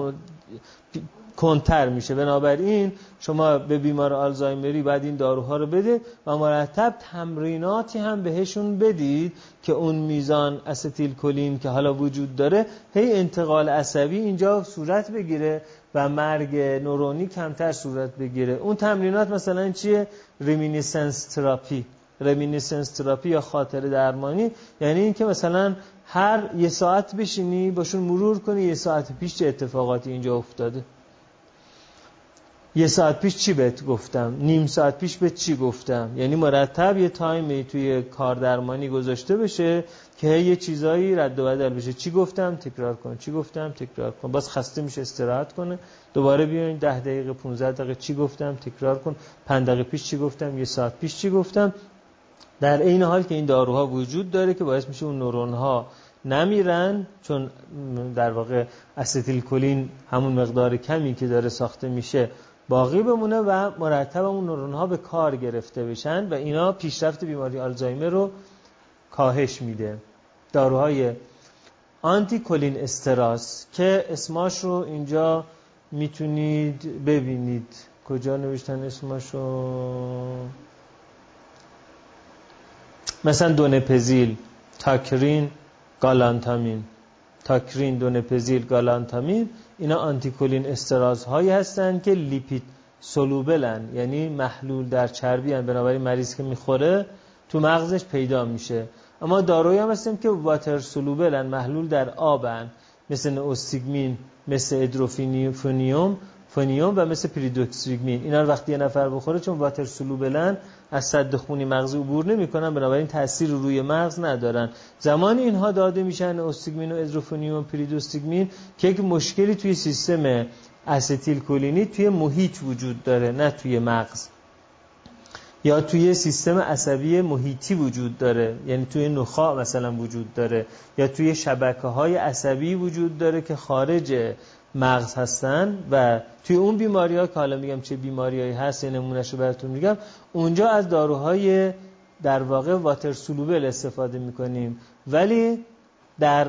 کنتر میشه. بنابراین شما به بیمار آلزایمری بعد این داروها رو بدید و مرتب تمریناتی هم بهشون بدید که اون میزان استیل کلین که حالا وجود داره هی انتقال عصبی اینجا صورت بگیره و مرگ نورونی کمتر صورت بگیره. اون تمرینات مثلا چیه؟ ریمینیسنس تراپی. ریمینیسنس تراپی یا خاطره درمانی، یعنی این که مثلا هر یه ساعت بشینی باشون مرور کنی یه ساعت پیش چه اتفاقاتی اینجا افتاده، یه ساعت پیش چی بهت گفتم، نیم ساعت پیش بهت چی گفتم. یعنی مرتب یه تایمی توی کار درمانی گذاشته بشه که یه چیزایی رد و بدل بشه. چی گفتم تکرار کن، چی گفتم تکرار کن. باز خسته میشه استراحت کنه، دوباره بیاین ده دقیقه پانزده دقیقه چی گفتم تکرار کن، پنج دقیقه پیش چی گفتم، یه ساعت پیش چی گفتم. در این حال که این داروها وجود داره که باعث میشه اون نورون‌ها نمیرن، چون در واقع استیل کلین همون مقدار کمی که داره ساخته میشه باقی بمونه و مرتب اون نورون‌ها به کار گرفته بشن و اینا پیشرفت بیماری آلزایمر رو کاهش میده. داروهای آنتی کلین استراز که اسماش رو اینجا میتونید ببینید، کجا نوشتن اسماشو؟ مثلا دونپزیل، تاکرین، گالانتامین. تاکرین، دونپزیل، گالانتامین اینا آنتیکولین استراز هایی هستن که لیپید سولوبلن، یعنی محلول در چربی هن، بنابراین مریض که میخوره تو مغزش پیدا میشه. اما داروی هم هستن که واتر سولوبلن، محلول در آبن، مثل نوستیگمین، مثل ادروفینیوم. ازوفونیوم و مثل پیریدوکسیگمین. اینا رو وقتی یه نفر بخوره چون واتر سولوبلن از سد خونی مغزی عبور نمی‌کنن، بنابراین تأثیر روی مغز ندارن. زمانی اینها داده میشن استیگمین و ازوفونیوم و پیریدوکسیگمین که یک مشکلی توی سیستم استیل کلینی توی محیط وجود داره، نه توی مغز، یا توی سیستم عصبی محیطی وجود داره، یعنی توی نخاع مثلا وجود داره، یا توی شبکه‌های عصبی وجود داره که خارج مغز هستن و توی اون بیماری‌ها که حالا میگم چه بیماریایی هست یه نمونهشو براتون میگم، اونجا از داروهای در واقع واتر سولوبل استفاده میکنیم. ولی در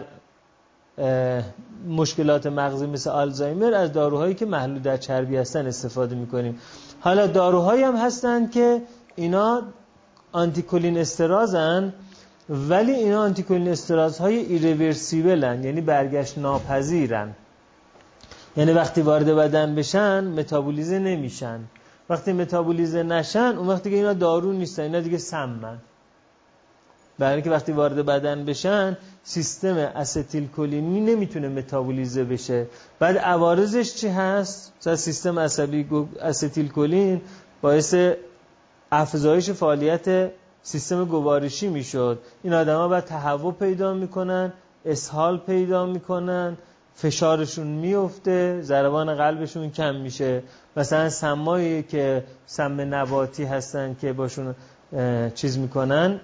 مشکلات مغزی مثل آلزایمر از داروهایی که محلول در چربی هستن استفاده میکنیم. حالا داروهایی هم هستن که اینا آنتیکولین استرازن، ولی اینا آنتیکولین استرازهای ایریورسیبلن، یعنی برگشت ناپذیرن، یعنی وقتی وارد بدن بشن متابولیزه نمیشن. وقتی متابولیزه نشن اون وقتی که اینا دارو نیستن، اینا دیگه سمن. برای اینکه وقتی وارد بدن بشن سیستم استیل کلینی نمیتونه متابولیزه بشه. بعد عوارضش چی هست؟ مثلا سیستم عصبی استیل کلین باعث افزایش فعالیت سیستم گوارشی میشد. این آدما بعد تهوع پیدا میکنن، اسهال پیدا میکنن، فشارشون میفته، ضربان قلبشون کم میشه. مثلا سمایی که سم نباتی هستن که باشون چیز میکنن،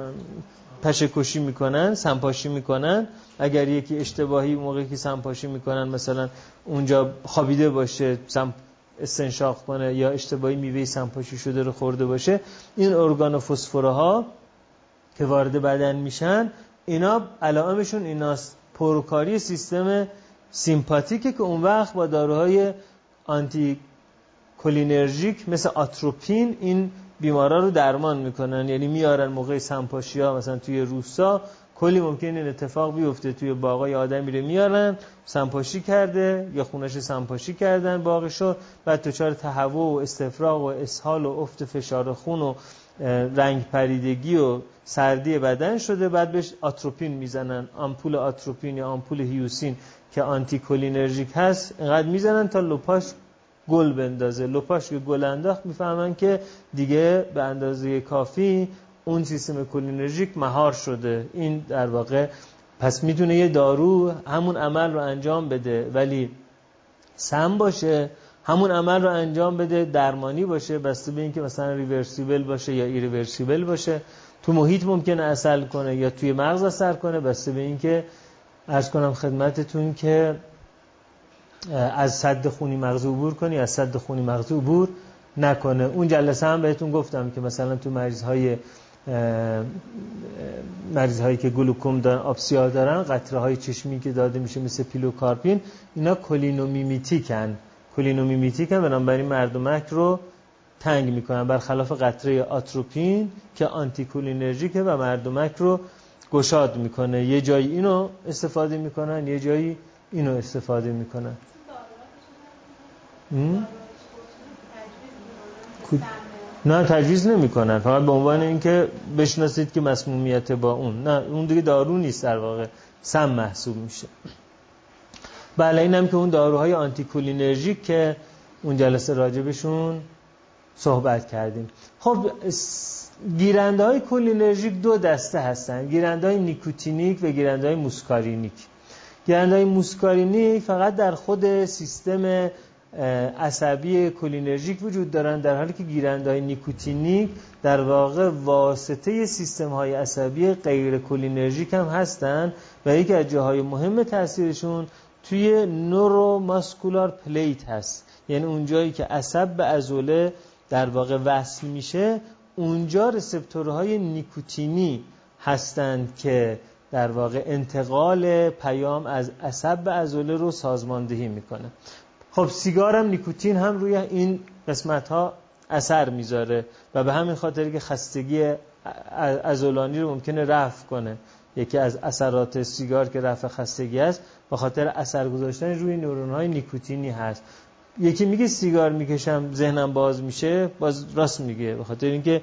پشه‌کشی میکنن، سمپاشی میکنن، اگر یکی اشتباهی موقعی که سمپاشی میکنن مثلا اونجا خوابیده باشه سم استنشاق کنه یا اشتباهی میوه سمپاشی شده رو خورده باشه، این ارگانوفسفورها که وارد بدن میشن اینا علائمشون ایناست: پرکاری سیستم سیمپاتیکه که اون وقت با داروهای آنتی کولینرژیک مثل آتروپین این بیمارا رو درمان میکنن. یعنی میارن موقع سمپاشی ها مثلا توی روستا کلی ممکنه این اتفاق بیفته، توی باغای آدمی رو میارن سمپاشی کرده یا خونش سمپاشی کردن باغشو، بعد دچار تهوع و استفراغ و اسهال و افت فشار خون و رنگ پریدگی و سردی بدن شده، بعد بهش آتروپین میزنن، آمپول آتروپین یا آمپول هیوسین که آنتی کولینرژیک هست، اینقدر میزنن تا لپاش گل بندازه. لپاش که گل انداخت میفهمن که دیگه به اندازه کافی اون سیستم کولینرژیک مهار شده. این در واقع پس میتونه یه دارو همون عمل رو انجام بده ولی سم باشه، همون عمل رو انجام بده درمانی باشه، بسته به این که مثلا ریورسیبل باشه یا ایریورسیبل باشه، تو محیط ممکنه اثر کنه یا توی مغز اثر کنه، بسته به این که عرض کنم خدمتتون که از سد خونی مغزی عبور کنی از سد خونی مغزی عبور نکنه. اون جلسه هم بهتون گفتم که مثلا تو مریض های مریض هایی که گلوکوم دارن، آبسیار دارن، قطره های چشمی که داده میشه مثل پیلوکارپین، اینا کولینومیمیتیکن کولینومیمیتیکن بنابراین مردمک رو تنگ میکنن، برخلاف قطره آتروپین که آنتی کولینرژیکه و مردمک رو گشاد میکنه. یه جایی اینو استفاده میکنن، یه جایی اینو استفاده میکنن. نه تجویز نمیکنن، فقط به عنوان اینکه بشناسید که مسمومیت با اون، نه اون دیگه دارو نیست، در واقع سم محسوب میشه. بله اینم که اون داروهای آنتی کولینرژیک که اون جلسه راجبشون صحبت کردیم. خب گیرنده های کولینرژیک دو دسته هستن: گیرنده های نیکوتینیک و گیرنده های موسکارینیک. گیرنده های موسکارینیک فقط در خود سیستم عصبی کولینرژیک وجود دارن، در حالی که گیرنده های نیکوتینیک در واقع واسطه سیستم های عصبی غیر کولینرژیک هم هستن و یکی از جاهای مهم تاثیرشون توی نوروماسکولار پلیت هست، یعنی اون جایی که عصب به عضله در واقع وصل میشه اونجا رسپتورهای نیکوتینی هستند که در واقع انتقال پیام از عصب به عضله رو سازماندهی میکنه. خب سیگار هم نیکوتین هم روی این قسمت ها اثر میذاره و به همین خاطر که خستگی عضلانی رو ممکنه رفع کنه. یکی از اثرات سیگار که رفع خستگی است به خاطر اثر گذاشتن روی نورون های نیکوتینی هست. یکی میگه سیگار میکشم ذهنم باز میشه، باز راست میگه، به خاطر اینکه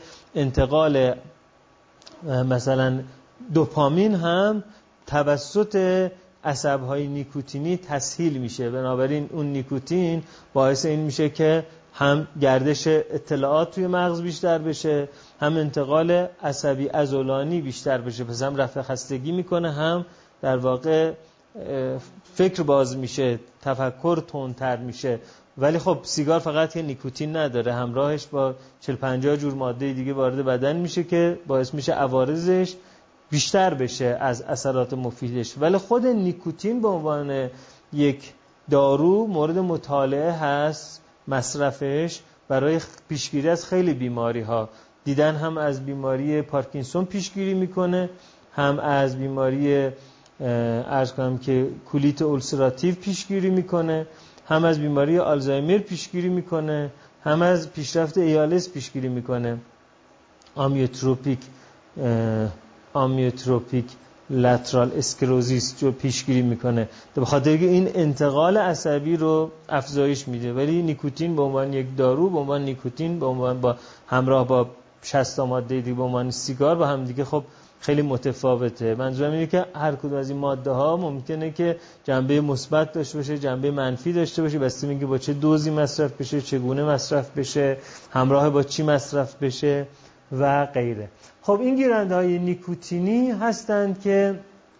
انتقال مثلا دوپامین هم توسط عصب‌های نیکوتینی تسهیل میشه. بنابراین اون نیکوتین باعث این میشه که هم گردش اطلاعات توی مغز بیشتر بشه، هم انتقال عصبی عضلانی بیشتر بشه، پس هم رفع خستگی میکنه، هم در واقع فکر باز میشه، تفکر تندتر میشه. ولی خب سیگار فقط یه نیکوتین نداره، همراهش با چهل پنجاه جور ماده دیگه وارد بدن میشه که باعث میشه عوارضش بیشتر بشه از اثرات مفیدش. ولی خود نیکوتین به عنوان یک دارو مورد مطالعه هست، مصرفش برای پیشگیری از خیلی بیماری ها. دیدن هم از بیماری پارکینسون پیشگیری میکنه، هم از بیماری عرض کنم که کولیت اولسراتیو پیشگیری میکنه، هم از بیماری آلزایمر پیشگیری میکنه، هم از پیشرفت ایالس پیشگیری میکنه. آمیوتروپیک آمیوتروپیک لترال اسکلروزیس جو پیشگیری میکنه، به خاطر که این انتقال عصبی رو افزایش میده. ولی نیکوتین به عنوان یک دارو، به عنوان نیکوتین به عنوان با همراه با شصت ماده دیگه به عنوان سیگار با هم دیگه خب خیلی متفاوته. منظورم اینه که هر کدوم از این ماده ها ممکنه که جنبه مثبت داشته باشه، جنبه منفی داشته باشه، بسته میگه با چه دوزی مصرف بشه، چگونه مصرف بشه، همراه با چی مصرف بشه و غیره. خب این گیرنده های نیکوتینی هستند که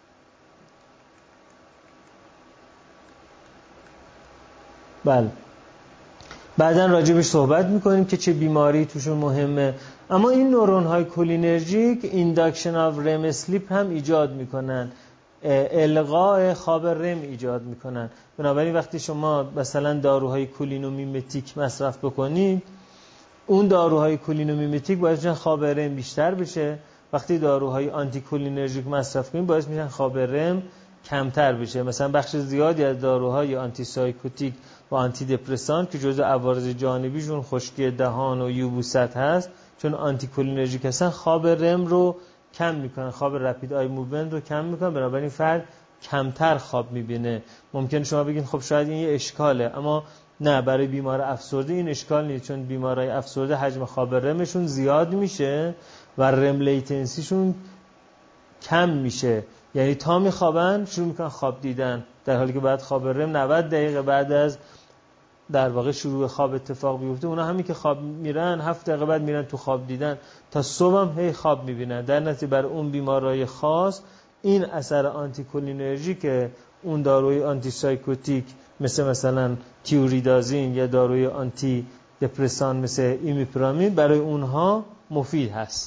بله بعداً راجبش صحبت میکنیم که چه بیماری توشون مهمه. اما این نورون های کولینرژیک اینداکشن آف رم اسلیپ هم ایجاد میکنن، الغاء خواب رم ایجاد میکنن. بنابراین وقتی شما مثلا داروهای کولینومیمتیک مصرف بکنید، اون داروهای کولینومیمتیک باعث میشن خواب رم بیشتر بشه. وقتی داروهای آنتی کولینرژیک مصرف کنید باعث میشن خواب رم کمتر بشه. مثلا بخش زیادی از داروهای آنتی سایکوتیک و آنتی دپرسان که جزء عوارض جانبیشون خشکی دهان و یبوست هست، چون آنتی کولینرژیک هستن، خواب رم رو کم میکنن، خواب رپید آی موومنت رو کم میکنن. بنابراین فرد کمتر خواب میبینه. ممکنه شما بگین خب شاید این یه اشکاله، اما نه، برای بیمار افسرده این اشکال نیست، چون بیمارای افسرده حجم خواب رمشون زیاد میشه و رم لیتنسیشون کم میشه. یعنی تا میخوابن شروع میکنن خواب دیدن، در حالی که بعد خواب رم نود دقیقه بعد از در واقع شروع خواب اتفاق بیفته. اونا همین که خواب میرن هفت دقیقه بعد میرن تو خواب دیدن، تا صبح هم هی خواب میبینن. در نتیجه بر اون بیمارای خاص این اثر آنتی کولینرژیک که اون داروی آنتی سایکوتیک مثل مثلا تیوریدازین یا داروی آنتی دپرسان مثل ایمیپرامین برای اونها مفید هست.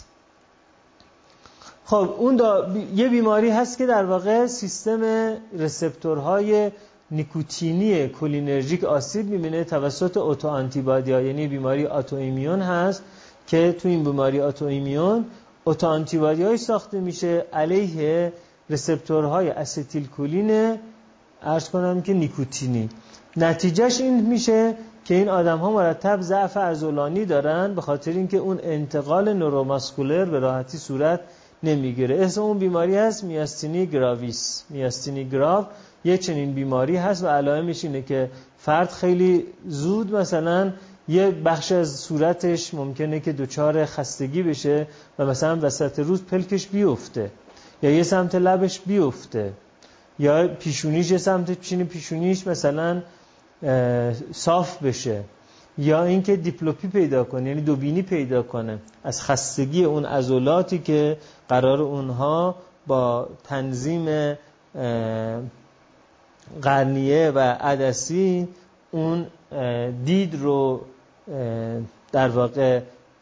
خب اون دا... یه بیماری هست که در واقع سیستم رسپتورهای نیکوتینی کولینرژیک آسیب می‌بینه توسط اوتو آنتیبادی‌ها، یعنی بیماری آتو ایمیون هست که تو این بیماری آتو ایمیون اوتو آنتیبادی‌های ساخته میشه علیه رسپتورهای استیل کولین عرض کنم که نیکوتینی. نتیجهش این میشه که این آدم‌ها مرتب ضعف عضلانی دارن، به خاطر اینکه اون انتقال نوروماسکولر به راحتی صورت نمیگیره. اسم اون بیماری هست میاستینی گراویس. میاستینی گراو یه چنین بیماری هست و علائمش اینه که فرد خیلی زود مثلا یه بخش از صورتش ممکنه که دچار خستگی بشه و مثلا وسط روز پلکش بیفته، یا یه سمت لبش بیفته، یا پیشونیش یه سمت پیشونی پیشونیش مثلا صاف بشه، یا اینکه دیپلوپی پیدا کنه، یعنی دوبینی پیدا کنه از خستگی اون عضلاتی که قرار اونها با تنظیم قرنیه و عدسی اون دید رو در واقع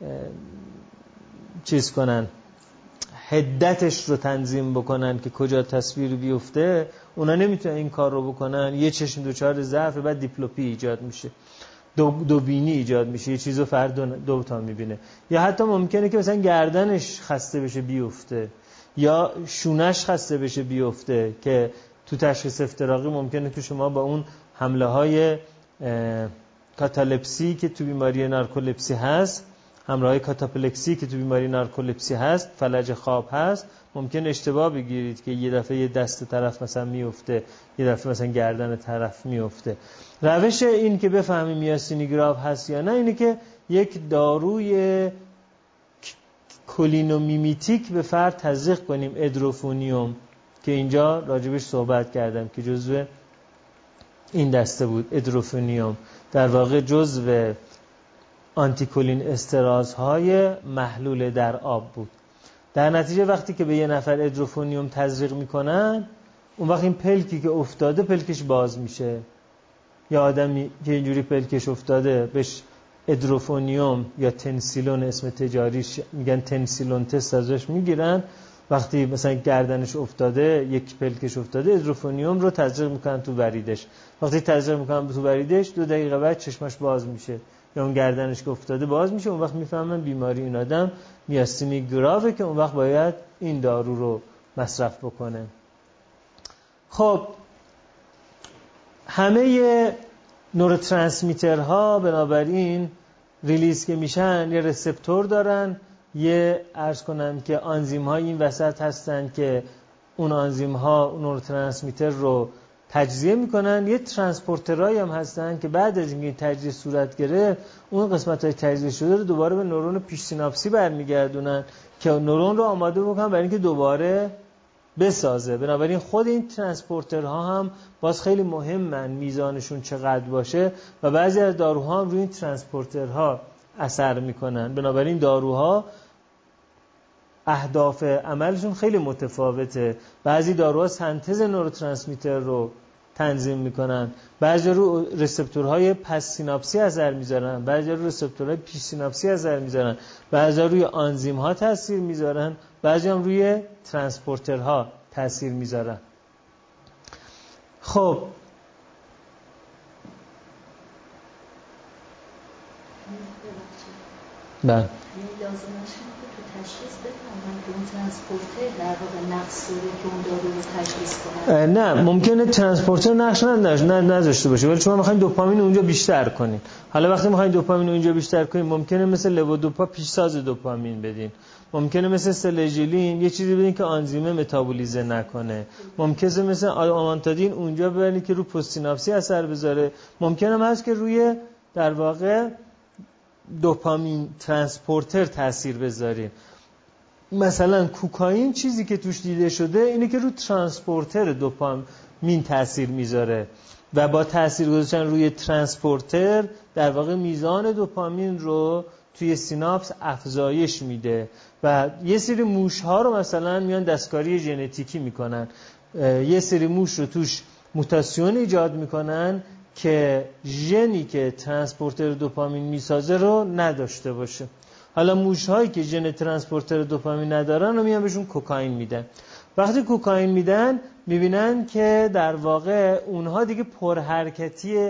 چیز کنن، حدتش رو تنظیم بکنن که کجا تصویر بیفته. اونا نمیتونن این کار رو بکنن، یه چشم دوچار ضعف، بعد دیپلوپی ایجاد میشه، دو, دو بینی ایجاد میشه، یه چیزو فرد دو, دو تا میبینه. یا حتی ممکنه که مثلا گردنش خسته بشه بیفته، یا شونش خسته بشه بیفته، که تو تشخیص افتراقی ممکنه که شما با اون حمله های کاتالپسی که تو بیماری نارکولپسی هست، همراه کاتاپلکسی که تو بیماری نارکولپسی هست، فلج خواب هست، ممکن اشتباه بگیرید که یه دفعه یه دست طرف مثلا میفته، یه دفعه مثلا گردن طرف میفته. روش این که بفهمیم میاستینی گراو هست یا نه اینه که یک داروی کولینومیمیتیک به فرد تزریق کنیم، ادروفونیوم، که اینجا راجبش صحبت کردم که جزو این دسته بود. ادروفونیوم در واقع جزو آنتیکولین استرازهای محلول در آب بود. در نتیجه وقتی که به یه نفر ادروفونیوم تزریق میکنن، اون وقت این پلکی که افتاده پلکش باز میشه. یا آدمی که اینجوری پلکش افتاده بهش ادروفونیوم یا تنسیلون اسم تجاریش میگن، تنسیلون تست ازش میگیرن. وقتی مثلا گردنش افتاده، یک پلکش افتاده، ادروفونیوم رو تزریق میکنن تو وریدش. وقتی تزریق میکنن تو وریدش، دو دقیقه بعد چشمش باز میشه یا اون گردنش که افتاده باز میشه. اون وقت میفهمن بیماری این آدم میاستمی گراوه که اون وقت باید این دارو رو مصرف بکنه. خب همه نوروترانسمیترها بنابراین ریلیز که میشن یه رسپتور دارن، یه عرض کنم که آنزیم های این وسط هستن که اون آنزیم ها نوروترانسمیتر رو تجزیه میکنن. یه ترانسپورترایی هم هستن که بعد از اینکه تجزیه صورت گرفت، اون قسمت های تجزیه شده رو دوباره به نورون پیش سیناپسی برمیگردونن که نورون رو آماده بکنن برای اینکه دوباره بسازه. بنابراین خود این ترانسپورترها هم باز خیلی مهمن میزانشون چقدر باشه و بعضی از داروها هم روی این ترانسپورترها اثر میکنن. بنابراین داروها اهداف عملشون خیلی متفاوته. بعضی داروها سنتز نوروترانسمیتر رو تنظیم میکنن، بعضی رو رسپتورهای پس سیناپسی اثر میذارن، بعضی رو رسپتورهای پیش سیناپسی اثر میذارن، بعضی روی آنزیم ها تاثیر میذارن، بعضی هم روی ترانسپورترها تاثیر میذارن. خب بله تشخیص بفهمن که اون ترانسپورتر در واقع نقص داره که اون دارو رو تشخیص کنن. نه ممکنه ترانسپورتر نقش نداشته باشه، ولی شما میخواین دوپامین اونجا بیشتر کنین. حالا وقتی میخواین دوپامین اونجا بیشتر کنین، ممکنه مثل لوودوپا پیشساز دوپامین بدین، ممکنه مثل سلژیلین یه چیزی بدین که آنزیم متابولیزه نکنه، ممکنه مثل آمانتادین اونجا ببرین که رو پست سیناپسی اثر بذاره، ممکنه هم هست که روی در واقع دوپامین ترانسپورتر تاثیر بذارین. مثلا کوکائین چیزی که توش دیده شده اینه که رو ترانسپورتر دوپامین تاثیر میذاره و با تاثیر گذاشتن روی ترانسپورتر در واقع میزان دوپامین رو توی سیناپس افزایش میده. و یه سری موش ها رو مثلا میان دستکاری ژنتیکی میکنن، یه سری موش رو توش موتاسیون ایجاد میکنن که ژنی که ترانسپورتر دوپامین میسازه رو نداشته باشه. حالا موش‌هایی که ژن ترانسپورتر دوپامین ندارن رو میان بهشون کوکائین میدن. وقتی کوکائین میدن میبینن که در واقع اونها دیگه پرحرکتی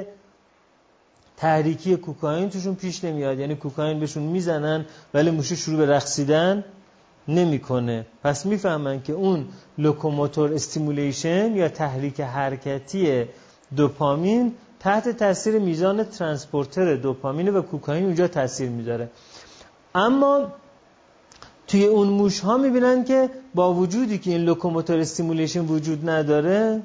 تحریکی کوکائین توشون پیش نمیاد، یعنی کوکائین بهشون میزنن ولی موشه شروع به رقصیدن نمیکنه. پس میفهمن که اون لوکوموتور استیمولیشن یا تحریک حرکتی دوپامین تحت تاثیر میزان ترانسپورتر دوپامین و کوکائین اونجا تاثیر میذاره. اما توی اون موش ها میبینن که با وجودی که این لوکوموتور استیمولیشن وجود نداره،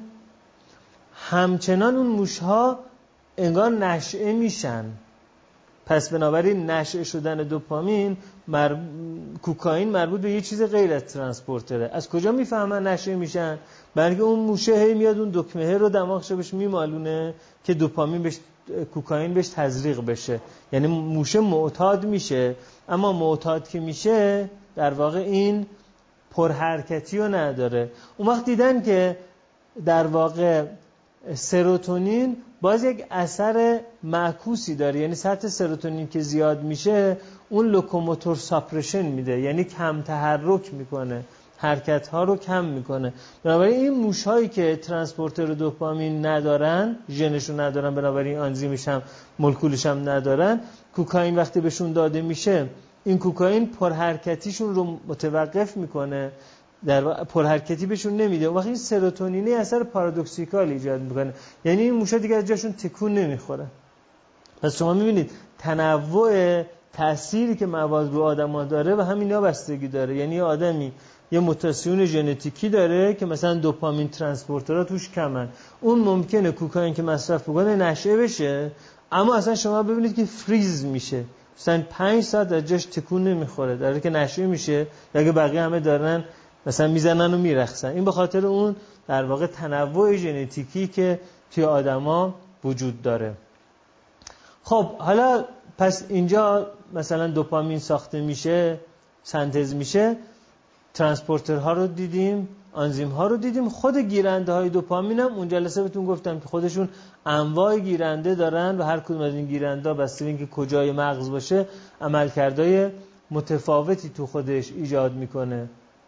همچنان اون موش ها انگار نشئه میشن. پس بنابراین نشئه شدن دوپامین مر... کوکائین مربوط به یه چیز غیر از ترانسپورتره. از کجا میفهمن نشئه میشن؟ بلکه اون موشه هی میاد اون دکمه رو دماغش بهش میمالونه که دوپامین بهش، کوکائین بهش تزریق بشه. یعنی موشه معتاد میشه، اما معتاد که میشه در واقع این پرحرکتی رو نداره. اون وقت دیدن که در واقع سروتونین باز یک اثر معکوسی داره، یعنی سطح سروتونین که زیاد میشه اون لوکوموتور ساپرشن میده، یعنی کم تحرک میکنه، حرکت ها رو کم میکنه. بنابراین این موش هایی که ترانسپورتر دوپامین ندارن، ژنشون ندارن، بنابراین آنزیمش هم مولکولش هم ندارن، کوکائین وقتی بهشون داده میشه این کوکائین پرحرکتیشون رو متوقف میکنه، در پرحرکتی بهشون نمیده. اون وقت این سروتونینی اثر پارادوکسیکال ایجاد میکنه، یعنی این موشا دیگه از جاشون تکون نمیخوره. پس شما میبینید تنوع تأثیری که مواد رو آدم‌ها داره و همینا بستگی داره. یعنی یه آدمی یه موتاسیون ژنتیکی داره که مثلا دوپامین ترانسپورترها توش کمن، اون ممکنه کوکائین که مصرف بکنه نشئه بشه، اما اصلا شما ببینید که فریز میشه، مثلا پنج ساعت از جاش تکون نمیخوره، در حالی که نشئه میشه. اگه بقیه همه دارن مثلا میزنن و میرقصن. این به خاطر اون در واقع تنوع ژنتیکی که توی آدما وجود داره. خب حالا پس اینجا مثلا دوپامین ساخته میشه، سنتز میشه، ترانسپورترها رو دیدیم، آنزیم ها رو دیدیم، خود گیرنده های دوپامین هم اون جلسه بهتون گفتم که خودشون انواع گیرنده دارن و هر کدوم از این گیرنده ها بسته به اینکه کجای مغز باشه عملکردهای متفاوتی تو خودش ایجاد میکنه.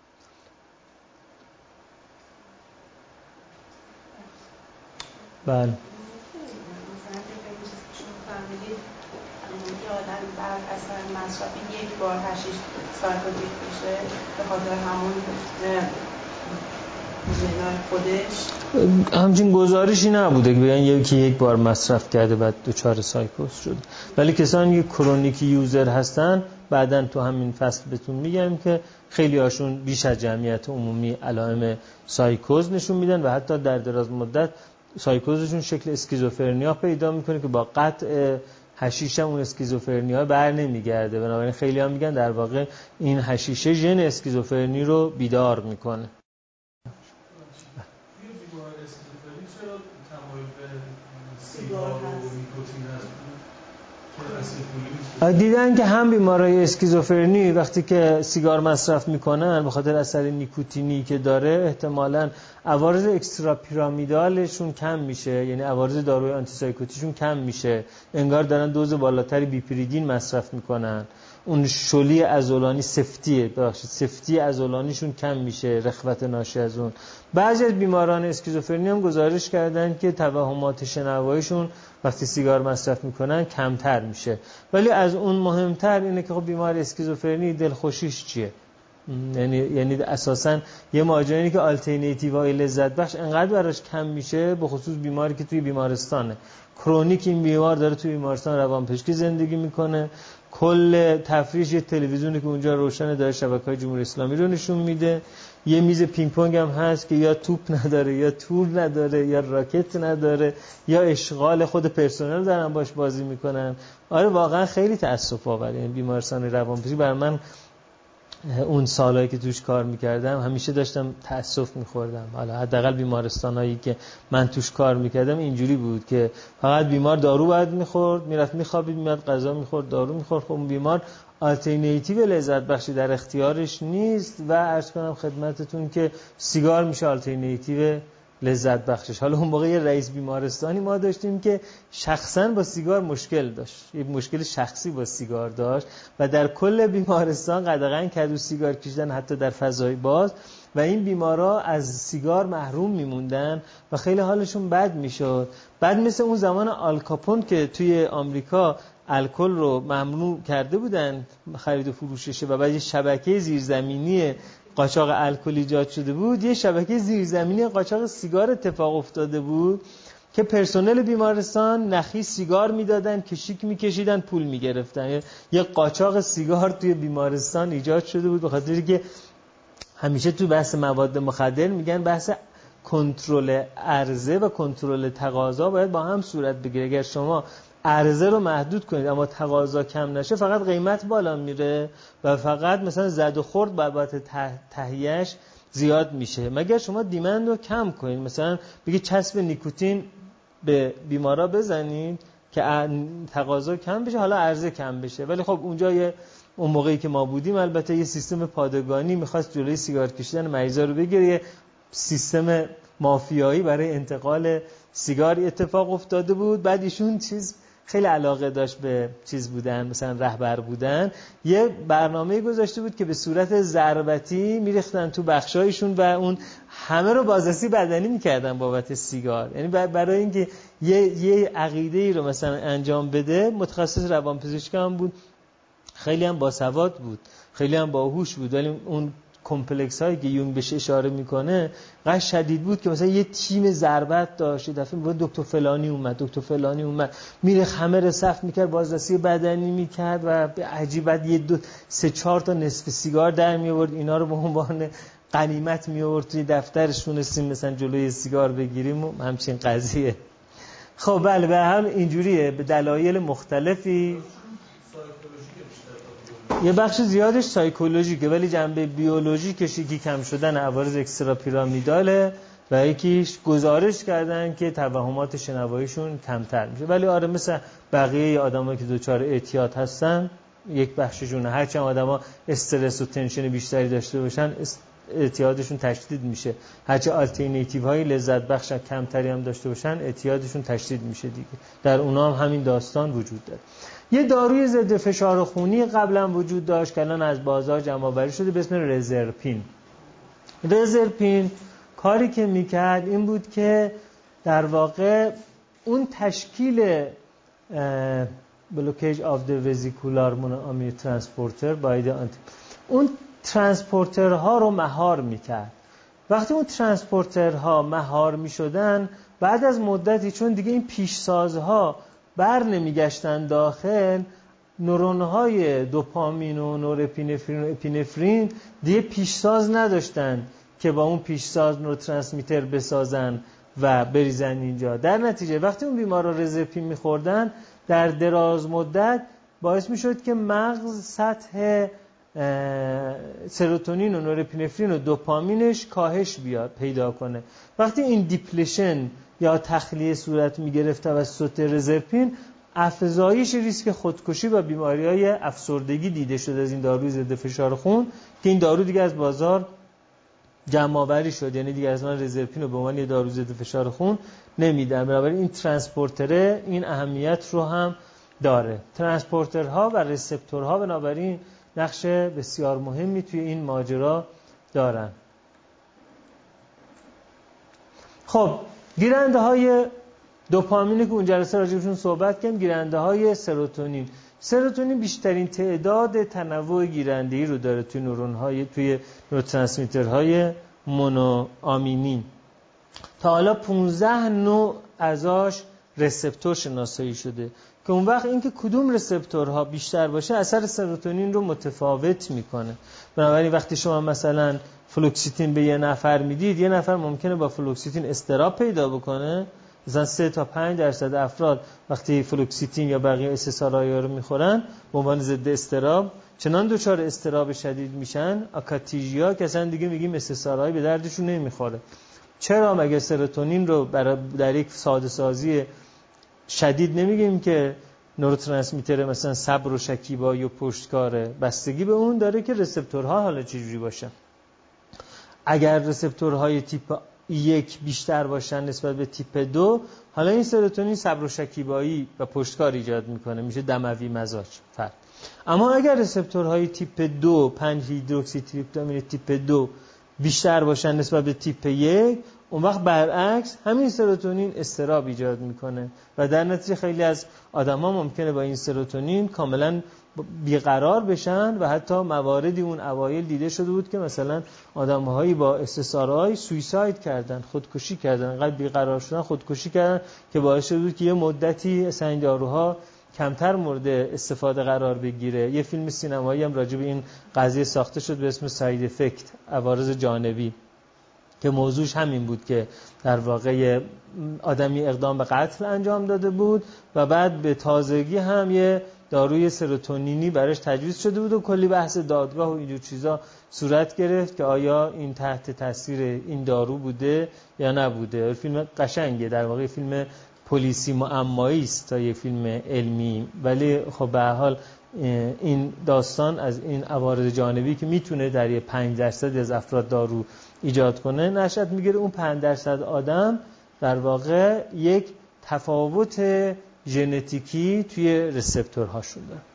بله آدم بر اثر مصرف یک بار هشیش سایکوتیک میشه به خاطر همون زنای خودش. همچین گزارشی نبوده که بگن یکی یک بار مصرف کرده بعد دچار سایکوز شد، ولی کسانی که کرونیک یوزر هستن بعدن تو همین فصل بهتون میگم که خیلی هاشون بیش از جمعیت عمومی علائم سایکوز نشون میدن و حتی در دراز مدت سایکوزشون شکل اسکیزوفرنیا پیدا میکنه که با قطع حشیش هم اون اسکیزوفرنیا بر نمیگرده. بنابراین خیلی هم میگن در واقع این حشیشه ژن اسکیزوفرنی رو بیدار میکنه. بیمار اسکیزوفرنی چرا تمایل به سیگار و نیکوتین هست؟ دیدن که هم بیمارای اسکیزوفرنی وقتی که سیگار مصرف میکنن به خاطر اثر نیکوتینی که داره احتمالاً عوارض اکسترا پیرامیدالشون کم میشه، یعنی عوارض داروی آنتی سایکوتیشون کم میشه، انگار دارن دوز بالاتری بیپریدین مصرف میکنن، اون شلی عضلانی سفتیه ببخشید سفتی عضلانیشون کم میشه، رخوت ناشی از اون. بعضی از بیماران اسکیزوفرنی هم گزارش کردن که توهمات شنواییشون وقتی سیگار مصرف میکنن کمتر میشه. ولی از اون مهمتر اینه که خب بیمار اسکیزوفرنی دلخوشیش چیه؟ یعنی یعنی اساساً یه ماجرا اینه که آلترناتیوهای لذت بخش انقدر براش کم میشه، به خصوص بیماری که توی بیمارستانه کرونیک، این بیمار داره توی بیمارستان روانپزشکی زندگی میکنه، کل تفریش یه تلویزیونی که اونجا روشنه داره شبکه‌های جمهوری اسلامی رو نشون میده، یه میز پینگ پونگ هم هست که یا توپ نداره یا تور نداره یا راکت نداره یا اشغال خود پرسنل دارن باش بازی میکنن. آره واقعا خیلی تأسف آوره. این بیمارستان روانپزشکی بر من اون سالایی که توش کار میکردم همیشه داشتم تأسف میخوردم. حالا حداقل بیمارستانایی که من توش کار میکردم اینجوری بود که فقط بیمار دارو باید میخورد، میرفت میخوابید، میاد غذا میخورد، دارو میخورد. خب اون بیمار آلترناتیو لذت بخشی در اختیارش نیست و عرض کنم خدمتتون که سیگار میشه آلترناتیو لذت بخشش. حالا اون موقع یه رئیس بیمارستانی ما داشتیم که شخصا با سیگار مشکل داشت، یه مشکل شخصی با سیگار داشت و در کل بیمارستان قدغن کرد و سیگار کشیدن حتی در فضای باز و این بیمارا از سیگار محروم میموندن و خیلی حالشون بد میشد. بعد مثل اون زمان آل کاپون که توی آمریکا الکل رو ممنوع کرده بودن خرید و فروشش و بعد یه شبکه زیرزمینی قاچاق الکل ایجاد شده بود، یه شبکه زیرزمینی قاچاق سیگار اتفاق افتاده بود که پرسنل بیمارستان نخی سیگار میدادن، کشیک میکشیدن، پول میگرفتن. یه قاچاق سیگار توی بیمارستان ایجاد شده بود به خاطری که همیشه تو بحث مواد مخدر میگن بحث کنترل عرضه و کنترل تقاضا باید با هم صورت بگیره. اگر شما عرضه رو محدود کنید اما تقاضا کم نشه فقط قیمت بالا میره و فقط مثلا زد و خورد بابت تهیهش زیاد میشه. مگر شما دیمند رو کم کنید، مثلا بگید چسب نیکوتین به بیمارا بزنید که تقاضا کم بشه حالا عرضه کم بشه. ولی خب اونجا یه اون موقعی که ما بودیم البته یه سیستم پادگانی میخواست جلوی سیگار کشیدن مریضا رو بگیره، یه سیستم مافیایی برای انتقال سیگار اتفاق افتاده بود. بعد ایشون چیز خیلی علاقه داشت به چیز بودن، مثلا رهبر بودن، یه برنامه گذاشته بود که به صورت ضربتی میریختن تو بخشایشون و اون همه رو بازرسی بدنی میکردن بابت سیگار. یعنی برای اینکه یه یه عقیده‌ای رو مثلا انجام بده، متخصص روانپزشکی هم بود، خیلی هم باسواد بود، خیلی هم باهوش بود، ولی اون کمپلکس هایی که یونگ بهش اشاره میکنه قش شدید بود که مثلا یه تیم ضربت داشت، دفعه میگه دکتر فلانی اومد، دکتر فلانی اومد، میره همه رو صف میکرد، بازرسی بدنی میکرد و عجیبت یه دو سه چهار تا نصف سیگار در میآورد، اینا رو به عنوان غنیمت میآورد توی دفترش، تونستیم مثلا جلوی سیگار بگیریم و همچین قضیه. خب بله به هر اینجوریه، به دلایل مختلفی یه بخش زیادش سایکولوژیکه، ولی جنبه بیولوژیکش یکی کم شدن عوارض اکسترا پیرامیداله و یکیش گزارش کردن که توهمات شنواییشون کمتر میشه. ولی آره مثل بقیه آدمایی که دچار اعتیاد هستن یک بخششونه، هرچند آدما استرس و تنشن بیشتری داشته باشن اعتیادشون تشدید میشه، هرچه آلترناتیو های لذت بخش کمتری هم داشته باشن اعتیادشون تشدید میشه دیگه. در اونها هم همین داستان وجود داره. یه داروی ضد فشار خونی قبلا وجود داشت که الان از بازار جمع آوری شده به اسم رزرپین. رزرپین کاری که میکرد این بود که در واقع اون تشکیل بلوکیج آف دی وزیکولار مونوامین ترانسپورتر باید اون ترانسپورترها رو مهار میکرد. وقتی اون ترانسپورترها مهار میشدن بعد از مدتی، چون دیگه این پیشسازها بر نمیگشتن داخل، نورونهای دوپامین و نورپینفرین و اپینفرین دیگه پیشساز نداشتن که با اون پیشساز نوروترانسمیتر بسازن و بریزن اینجا. در نتیجه وقتی اون بیمارا رزرپین میخوردن در دراز مدت باعث میشد که مغز سطح سروتونین و نورپینفرین و دوپامینش کاهش بیاد پیدا کنه. وقتی این دیپلیشن یا تخلیه صورت میگرفت توسط رزرپین، افزایش ریسک خودکشی و بیماری‌های افسردگی دیده شد از این داروی ضد فشار خون که این دارو دیگه از بازار جمع آوری شد. یعنی دیگه از من رزرپین رو به عنوان یه دارو ضد فشار خون نمیدن. بنابراین این ترانسپورتره این اهمیت رو هم داره. ترانسپورترها و رسپتورها بنابراین نقش بسیار مهمی توی این ماجرا دارن. خب گیرنده های دوپامینی که اون جلسه راجبشون صحبت کردیم، گیرنده های سروتونین. سروتونین بیشترین تعداد تنوع گیرنده‌ای رو داره توی نورون های توی نوروترانسمیترهای مونوآمینین. تا حالا پانزده نوع ازاش رسپتور شناسایی شده که اون وقت اینکه کدوم رسپتورها بیشتر باشه اثر سروتونین رو متفاوت میکنه. بنابراین وقتی شما مثلا فلوکسیتین به یه نفر میدید، یه نفر ممکنه با فلوکسیتین اضطراب پیدا بکنه. مثلا سه تا پنج درصد افراد وقتی فلوکسیتین یا بقیه اس اس آر آی رو میخورن به عنوان ضد اضطراب چنان دچار اضطراب شدید میشن، آکاتیژیا، که اصلا دیگه میگیم اس اس آر آی به دردشون نمیخوره. چرا؟ مگه سروتونین رو در یک ساده سازی شدید نمیگیم که نوروترانسمیتر مثلا صبر و شکیبایی و پشتکاره؟ بستگی به اون داره که رسپتورها حالا چجوری باشن. اگر رسپتورهای تیپ یک بیشتر باشن نسبت به تیپ دو، حالا این سروتونین صبر و شکیبایی و پشتکار ایجاد میکنه، میشه دموی مزاج فرد. اما اگر رسپتورهای تیپ دو، پنج هیدروکسی تریپتامین تیپ دو بیشتر باشن نسبت به تیپ یک، اون وقت برعکس همین سروتونین اضطراب ایجاد میکنه و در نتیجه خیلی از آدما ممکنه با این سروتونین کاملا بیقرار بشن و حتی مواردی اون اوایل دیده شده بود که مثلا آدم‌هایی با اس اس آر آی سویساید کردن، خودکشی کردن، انقدر بیقرار شدن خودکشی کردن که باعث شده بود که یه مدتی اصلا این داروها کمتر مورد استفاده قرار بگیره. یه فیلم سینمایی هم راجع به این قضیه ساخته شد به اسم ساید افکت، عوارض جانبی، که موضوعش همین بود که در واقع آدمی اقدام به قتل انجام داده بود و بعد به تازگی هم یه داروی سروتونینی براش تجویز شده بود و کلی بحث دادگاه و اینجور چیزا صورت گرفت که آیا این تحت تاثیر این دارو بوده یا نبوده. فیلم قشنگه، در واقع فیلم پلیسی معمایی است تا یه فیلم علمی، ولی خب به هر حال این داستان از این عوارض جانبی که میتونه در یه پنج درصد از افراد دارو ایجاد کنه نشأت میگیره. اون پنج درصد آدم در واقع یک تفاوت ژنتیکی توی رسپتورهاشون داره.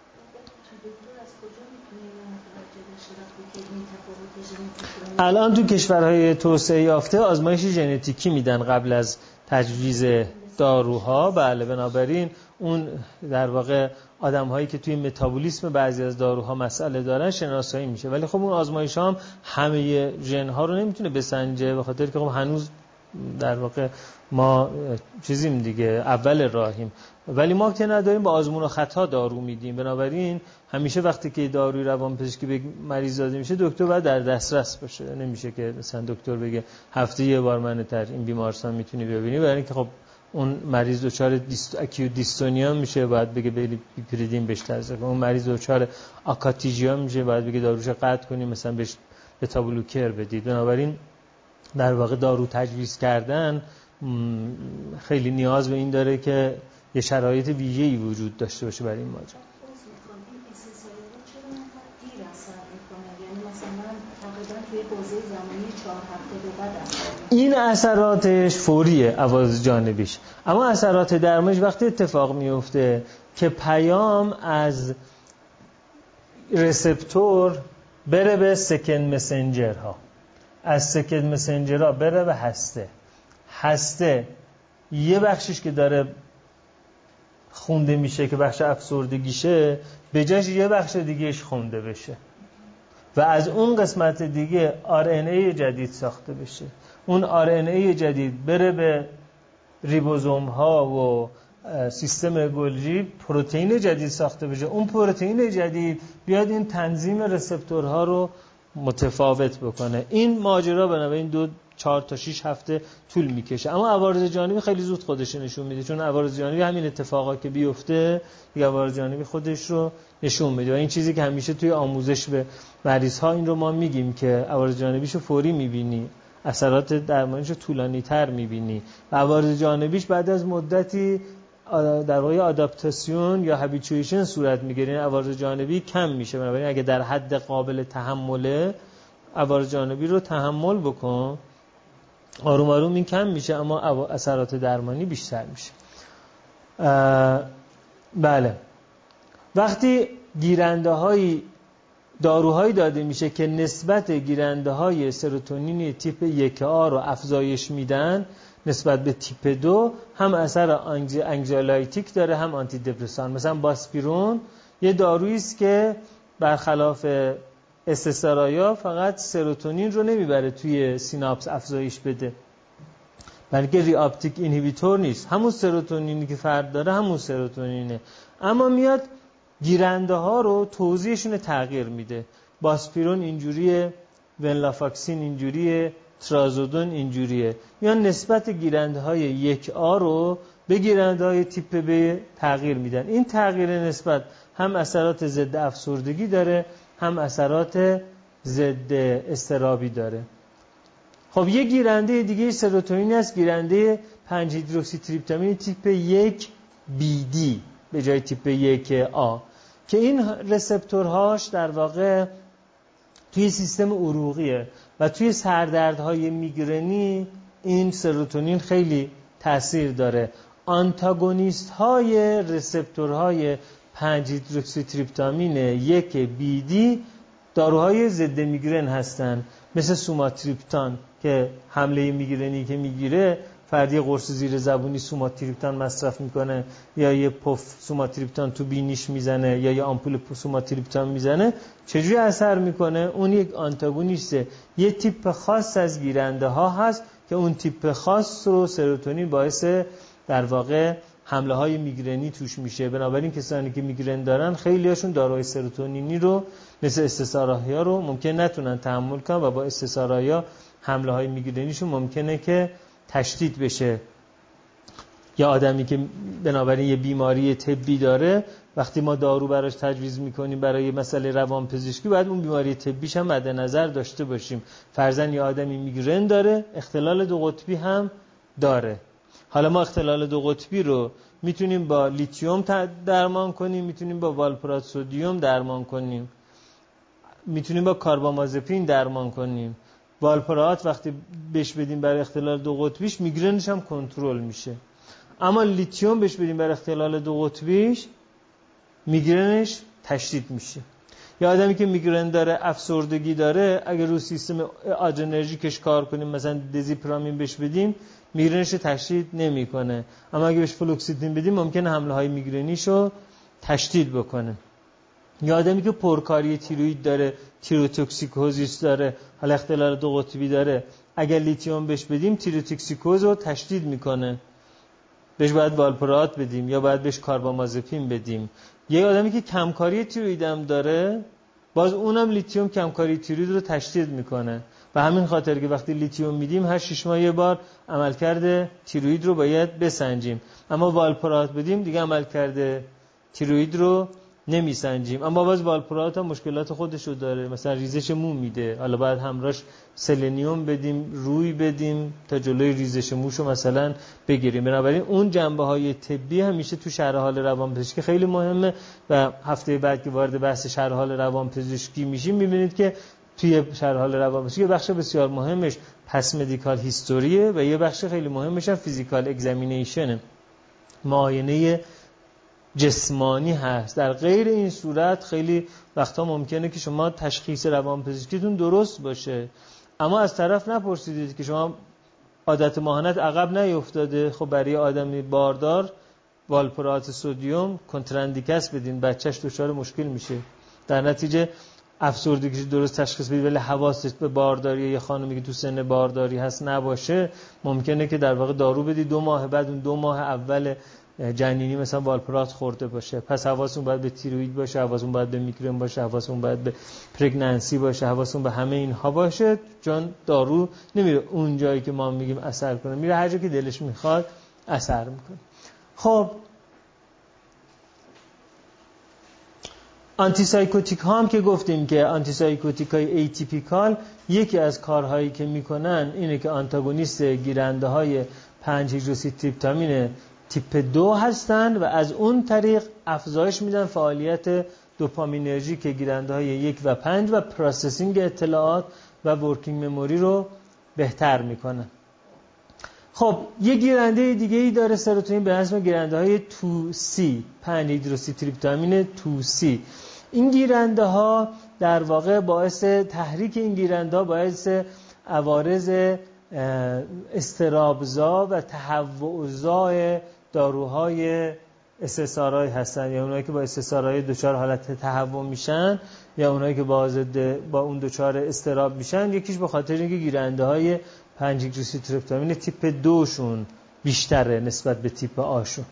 الان تو کشورهای توسعه یافته آزمایش ژنتیکی میدن قبل از تجویز داروها. بله، بنابراین اون در واقع آدم‌هایی که توی متابولیسم بعضی از داروها مسئله دارن شناسایی میشه، ولی خب اون آزمایش هم همه ژن‌ها رو نمیتونه بسنجه به خاطر که خب هنوز در واقع ما چیزیم دیگه، اول راهیم، ولی ما که نداریم با آزمون و خطا دارو میدیم. بنابراین همیشه وقتی که داروی روانپزشکی به مریض داده میشه دکتر باید در دسترس باشه. نمیشه که مثلا دکتر بگه هفته یه بار منو در این بیمارستان میتونی ببینی، برای اینکه خب اون مریض دچار دیست اکیو دیستونیا میشه باید بگه بیپریدین بهش تزریق کنیم. اون مریض دچار آکاتیژیا میشه باید بگه داروش قطع کنیم، مثلا بهش بتا بلوکر بدید. بنابراین در واقع دارو تجویز کردن خیلی نیاز به این داره که یه شرایط ویژه‌ای وجود داشته باشه برای این ماجرا. این اثراتش فوریه عوارض جانبیش، اما اثرات درمانش وقتی اتفاق میفته که پیام از رسپتور بره به سکند مسنجر ها، از سکند مسنجر ها بره به هسته. هسته یه بخشش که داره خونده میشه که بخش افسردگیشه، به جاش یه بخش دیگهش خونده بشه و از اون قسمت دیگه آر ان ای جدید ساخته بشه. اون آر ان ای جدید بره به ریبوزوم ها و سیستم گلژی، پروتئین جدید ساخته بشه. اون پروتئین جدید بیاد این تنظیم رسپتورها رو متفاوت بکنه. این ماجرا بنابراین دو چهار تا شش هفته طول میکشه، اما عوارض جانبی خیلی زود خودش نشون میده، چون عوارض جانبی همین اتفاقا که بیفته دیگه عوارض جانبی خودش رو نشون میده. و این چیزی که همیشه توی آموزش به مریض ها این رو ما میگیم که عوارض جانبیشو فوری میبینی، اثرات درمانیش رو طولانی تر میبینی و عوارض جانبیش بعد از مدتی در واقع آداپتاسیون یا هابیچویشن صورت میگیره، عوارض جانبی کم میشه. بنابراین اگه در حد قابل تحمله عوارض جانبی رو تحمل بکن، آروم آروم این کم میشه اما اثرات درمانی بیشتر میشه. بله، وقتی گیرنده های داروهایی داده میشه که نسبت گیرنده های سروتونین تیپ یک آ رو افزایش میدن نسبت به تیپ دو، هم اثر انگزالایتیک داره هم آنتی دپرسان. مثلا باسپیرون یه دارویی است که برخلاف استسارایا فقط سروتونین رو نمیبره توی سیناپس افزایش بده، بلکه ریاپتیک اینهیبیتور نیست، همون سروتونینی که فرد داره همون سروتونینه، اما میاد گیرنده ها رو توزیعشون تغییر میده. باسپیرون اینجوریه، ونلافاکسین اینجوریه، ترازودون اینجوریه. یا نسبت گیرنده های یک آ رو به گیرنده های تیپ ب تغییر میدن. این تغییر نسبت هم اثرات ضد افسردگی داره هم اثرات ضد اضطرابی داره. خب یه گیرنده دیگه سروتونین است، گیرنده پنج هیدروکسی تریپتامین تیپ یک بی دی به جای تیپ یک آ، که این رسپتورهاش در واقع توی سیستم عروقیه و توی سردردهای میگرنی این سروتونین خیلی تأثیر داره. آنتاگونیست های رسپتورهای پنج هیدروکسی تریپتامین یک بی دی داروهای ضد میگرن هستن، مثل سوماتریپتان که حمله میگرنی که میگیره فردی قرص زیر زبونی سوماتریپتان مصرف میکنه یا یه پف سوماتریپتان تو بینیش میزنه یا یه آمپول سوماتریپتان میزنه، چجوری اثر میکنه؟ اون یک آنتاگونیسته. یه تیپ خاص از گیرنده ها هست که اون تیپ خاص رو سروتونین باعث در واقع حمله های میگرنی توش میشه. بنابراین کسانی که میگرن دارن خیلی هاشون داروهای سروتونینی رو مثل استسارایا رو ممکن نتونن تحمل کنن و با استسارایا حمله های میگرنیشون ممکنه که تشدید بشه. یا آدمی که بنابراین یه بیماری طبی داره، وقتی ما دارو براش تجویز میکنیم برای مسئله روانپزشکی، باید اون بیماری طبیش هم مد نظر داشته باشیم. فرضاً یه آدمی میگرن داره، اختلال دو قطبی هم داره. حالا ما اختلال دو قطبی رو میتونیم با لیتیوم درمان کنیم، میتونیم با والپرات سدیم درمان کنیم، میتونیم با کاربامازپین درمان کنیم. والپرات وقتی بهش بدیم برای اختلال دو قطبیش میگرنش هم کنترل میشه، اما لیتیوم بهش بدیم برای اختلال دو قطبیش میگرنش تشدید میشه. یا آدمی که میگرن داره، افسردگی داره، اگر رو سیستم آدرنرژیکش کار کنیم، مثلا دزیپرامین بهش بدیم، میگرنش تشدید نمیکنه، اما اگه بهش فلوکسیتین بدیم ممکنه حمله های میگرنیشو تشدید بکنه. یا آدمی که پرکاری تیروید داره، تیروتوکسیکوزیس داره، حالا اختلال دو قطبی داره، اگر لیتیوم بهش بدیم تیروتوکسیکوز رو تشدید میکنه، بهش باید والپرات بدیم یا باید بهش کاربامازپین بدیم. یه آدمی که کمکاری تیروید هم داره، باز اونم لیتیوم کمکاری تیروید رو تشدید میکنه. و همین خاطر که وقتی لیتیوم میدیم هر شش ماه یه بار عملکرد تیروید رو باید بسنجیم. اما والپرات بدیم دیگه عملکرد تیروید رو نمیسنجیم. اما باز والپرات هم مشکلات خودش رو داره، مثلا ریزش مو میده، حالا باید همراهش سلنیوم بدیم، روی بدیم تا جلوی ریزش موش رو مثلا بگیریم. بنابراین اون جنبه های طبی همیشه تو شرح حال روانپزشکی خیلی مهمه و هفته بعد که وارد بحث شرح حال روانپزشکی میشیم میبینید که توی شرح حال روانپزشکی یه بخش بسیار مهمش پس مدیکال هیستوریه و یه بخش خیلی مهمش هم فیزیکال اگزامینیشن، معاینه جسمانی هست. در غیر این صورت خیلی وقتا ممکنه که شما تشخیص روانپزشکیتون درست باشه اما از طرف نپرسیدید که شما عادت ماهانت عقب نیفتاده، خب برای آدمی باردار والپرات سدیم کنتراندیکاس بدین، بچهش دچار مشکل میشه. در نتیجه افسردگی درست تشخیص بدید ولی حواست به بارداری یه خانمی که تو سن بارداری هست نباشه، ممکنه که در واقع دارو بدی دو ماه بعد اون دو ماه اول جنینی مثلا والپرات خورده باشه. پس حواستون باید به تیروید باشه، حواستون باید به میگرن باشه، حواستون باید به پرگننسی باشه، حواستون به همه اینها باشه، چون دارو نمیره اون جایی که ما میگیم اثر کنه، میره هر جایی که دلش میخواد اثر میکنه. خب آنتی سایکوتیک ها هم که گفتیم که آنتی سایکوتیک های ایتیپیکال یکی از کارهایی که میکنن اینه که آنتاگونیست گیرنده های پنج هیدروکسی تریپتامین تیپ دو هستن و از اون طریق افزایش میدن فعالیت دوپامینرژی که گیرنده های یک و پنج و پروسسینگ اطلاعات و ورکینگ مموری رو بهتر میکنن. خب یه گیرنده دیگه ای داره سروتونین به اسم گیرنده های تو سی، پنج هیدروکسی تریپتامین تو سی. این گیرنده ها در واقع باعث تحریک این گیرنده ها باعث عوارض استرابزا و تهوعزا داروهای اس اس آر آی هستن، یا اونایی که با اس اس آر آی دچار حالت تهوع میشن یا اونایی که با با اون دچار استراب میشن. یکیش به خاطر اینکه گیرنده های پنج هیدروکسی تریپتامین تیپ دو شون بیشتره نسبت به تیپ آشون.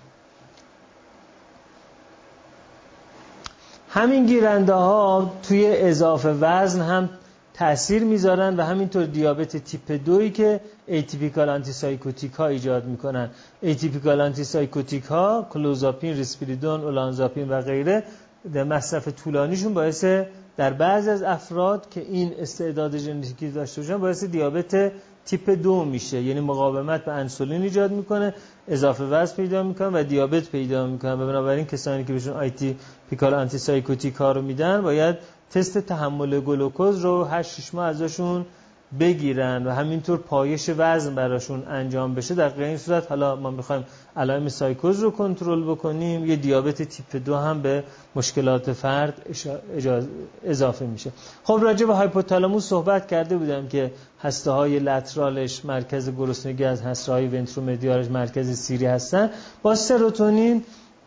همین گیرنده ها توی اضافه وزن هم تأثیر میذارن و همینطور دیابت تیپ دویی که ایتیپیکال آنتی سایکوتیک ها ایجاد میکنن. ایتیپیکال آنتی سایکوتیک ها کلوزاپین، ریسپریدون، اولانزاپین و غیره در مصرف طولانیشون باعث در بعضی از افراد که این استعداد ژنتیکی داشته باشن باعث دیابت تیپ دو میشه، یعنی مقاومت به انسولین ایجاد میکنه، اضافه وزن پیدا میکنه و دیابت پیدا میکنه. و بنابراین کسانی که بهشون ایتیپیکال آنتی سایکوتیک ها رو میدن باید تست تحمل گلوکوز رو هر شش ماه ازشون بگیرن و همینطور پایش وزن براشون انجام بشه. در غیر این صورت حالا ما میخوایم علائم سایکوز رو کنترل بکنیم، یه دیابت تیپ دو هم به مشکلات فرد اضافه میشه. خب راجع به هایپوتالاموس صحبت کرده بودم که هسته های لترالش مرکز گرسنگی از هسته های ونترومدیالش مرکز سیری هستن. با سروتونین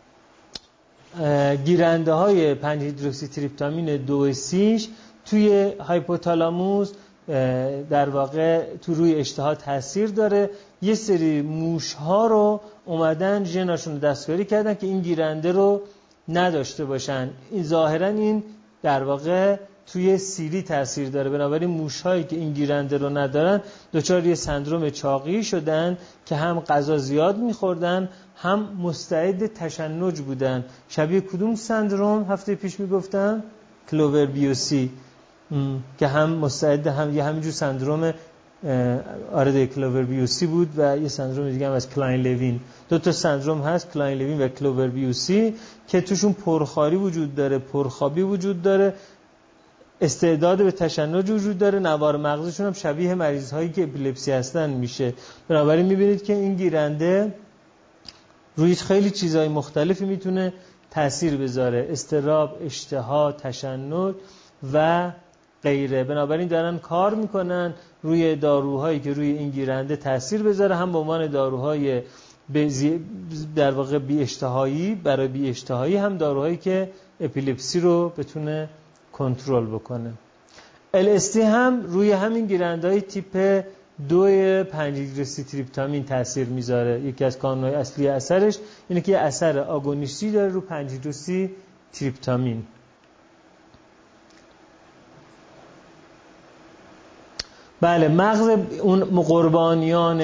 گیرنده های پنج هیدروکسی تریپتامین دو سیش توی هایپوتالاموس در واقع تو روی اشتها تاثیر داره. یه سری موش ها رو اومدن ژناشون رو دستکاری کردن که این گیرنده رو نداشته باشن. این ظاهرا این در واقع توی سیری تاثیر داره. بنابراین موش هایی که این گیرنده رو ندارن دچار یه سندروم چاقی شدن که هم غذا زیاد میخوردن هم مستعد تشنج بودن. شبیه کدوم سندروم هفته پیش میگفتم؟ کلوور بیوسی که هم مستعد هم یه همینجور سندروم آرده کلوور بیوسی بود و یه سندروم دیگه هم از کلاین لوین. دو تا سندروم هست، کلاین لوین و کلوور بیوسی، که توشون پرخواری وجود داره، پرخوابی وجود داره، استعداد به تشنج وجود داره، نوار مغزشون هم شبیه مریض هایی که اپیلپسی هستن میشه. بنابراین میبینید که این گیرنده روی خیلی چیزهای مختلفی میتونه تأثیر بذاره، اضطراب، اشتها، تشنج و غیره. بنابراین دارن کار میکنن روی داروهایی که روی این گیرنده تأثیر بذاره، هم به عنوان داروهای در واقع بی اشتهایی برای بی اشتهایی، هم داروهایی که اپیلپسی رو بتونه کنترل بکنه. ال اس دی هم روی همین گیرنده‌های تیپ دو پنج هیدروکسی تریپتامین تاثیر میذاره. یکی از کانون‌های اصلی اثرش اینه که اثر آگونیستی داره رو پنج هیدروکسی تریپتامین. بله، مغز اون قربانیان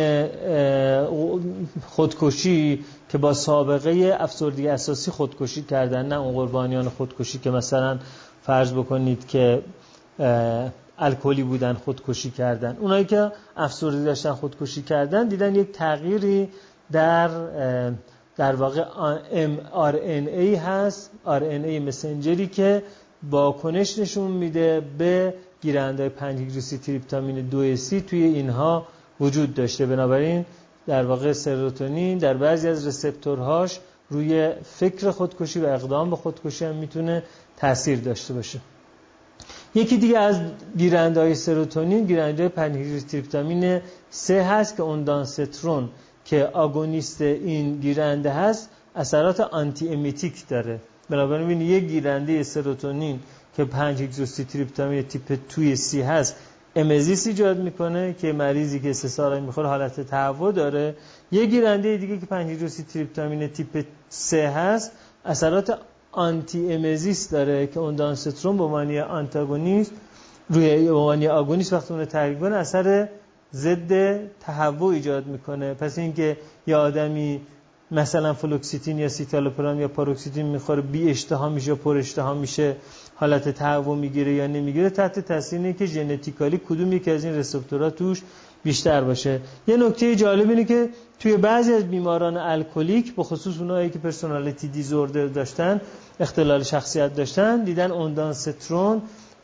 خودکشی که با سابقه افسردگی اساسی خودکشی کردن، نه اون قربانیان خودکشی که مثلا فرض بکنید که الکلی بودن خودکشی کردن، اونایی که افسردگی داشتن خودکشی کردن، دیدن یک تغییری در در واقع آر ان ای هست، آر ان ای مسنجری که واکنش نشون میده به گیرنده پنج هیدروکسی تریپتامین دو سی توی اینها وجود داشته. بنابراین در واقع سروتونین در بعضی از رسپتورهاش روی فکر خودکشی و اقدام به خودکشی هم میتونه تاثیر داشته باشه. یکی دیگه از گیرنده‌های سروتونین گیرنده پنج هیدروکسی تریپتامین سه هست که اوندانسترون که آگونیست این گیرنده هست اثرات آنتی امیتیک داره. بنابراین ببینید یک گیرنده سروتونین که پنج هیدروکسی تریپتامین تیپ دو سی هست امزیس ایجاد میکنه که مریضی که استثار میخوره حالت تهوع داره. یک گیرنده دیگه که پنج هیدروکسی تریپتامین تیپ سه هست اثرات آنتی امزیس داره که اوندانسترون به معنی آنتاگونیست روی به معنی آگونیست وقتی اون رو تحریک کنه اثر ضد تهوع ایجاد میکنه. پس اینکه یه آدمی مثلا فلوکسیتین یا سیتالوپرام یا پاروکسیتین میخوره بی اشتها میشه یا پر اشتها میشه، حالت تهوع میگیره یا نمیگیره، تحت تاثیر اینه که ژنتیکالی کدوم یکی از این رسپتورها توش بیشتر باشه. یه نکته جالب اینه که توی بعضی از بیماران الکلیک به خصوص اونایی که پرسونالیتی دیزوردر داشتن، اختلال شخصیت داشتن، دیدن اوندانسترون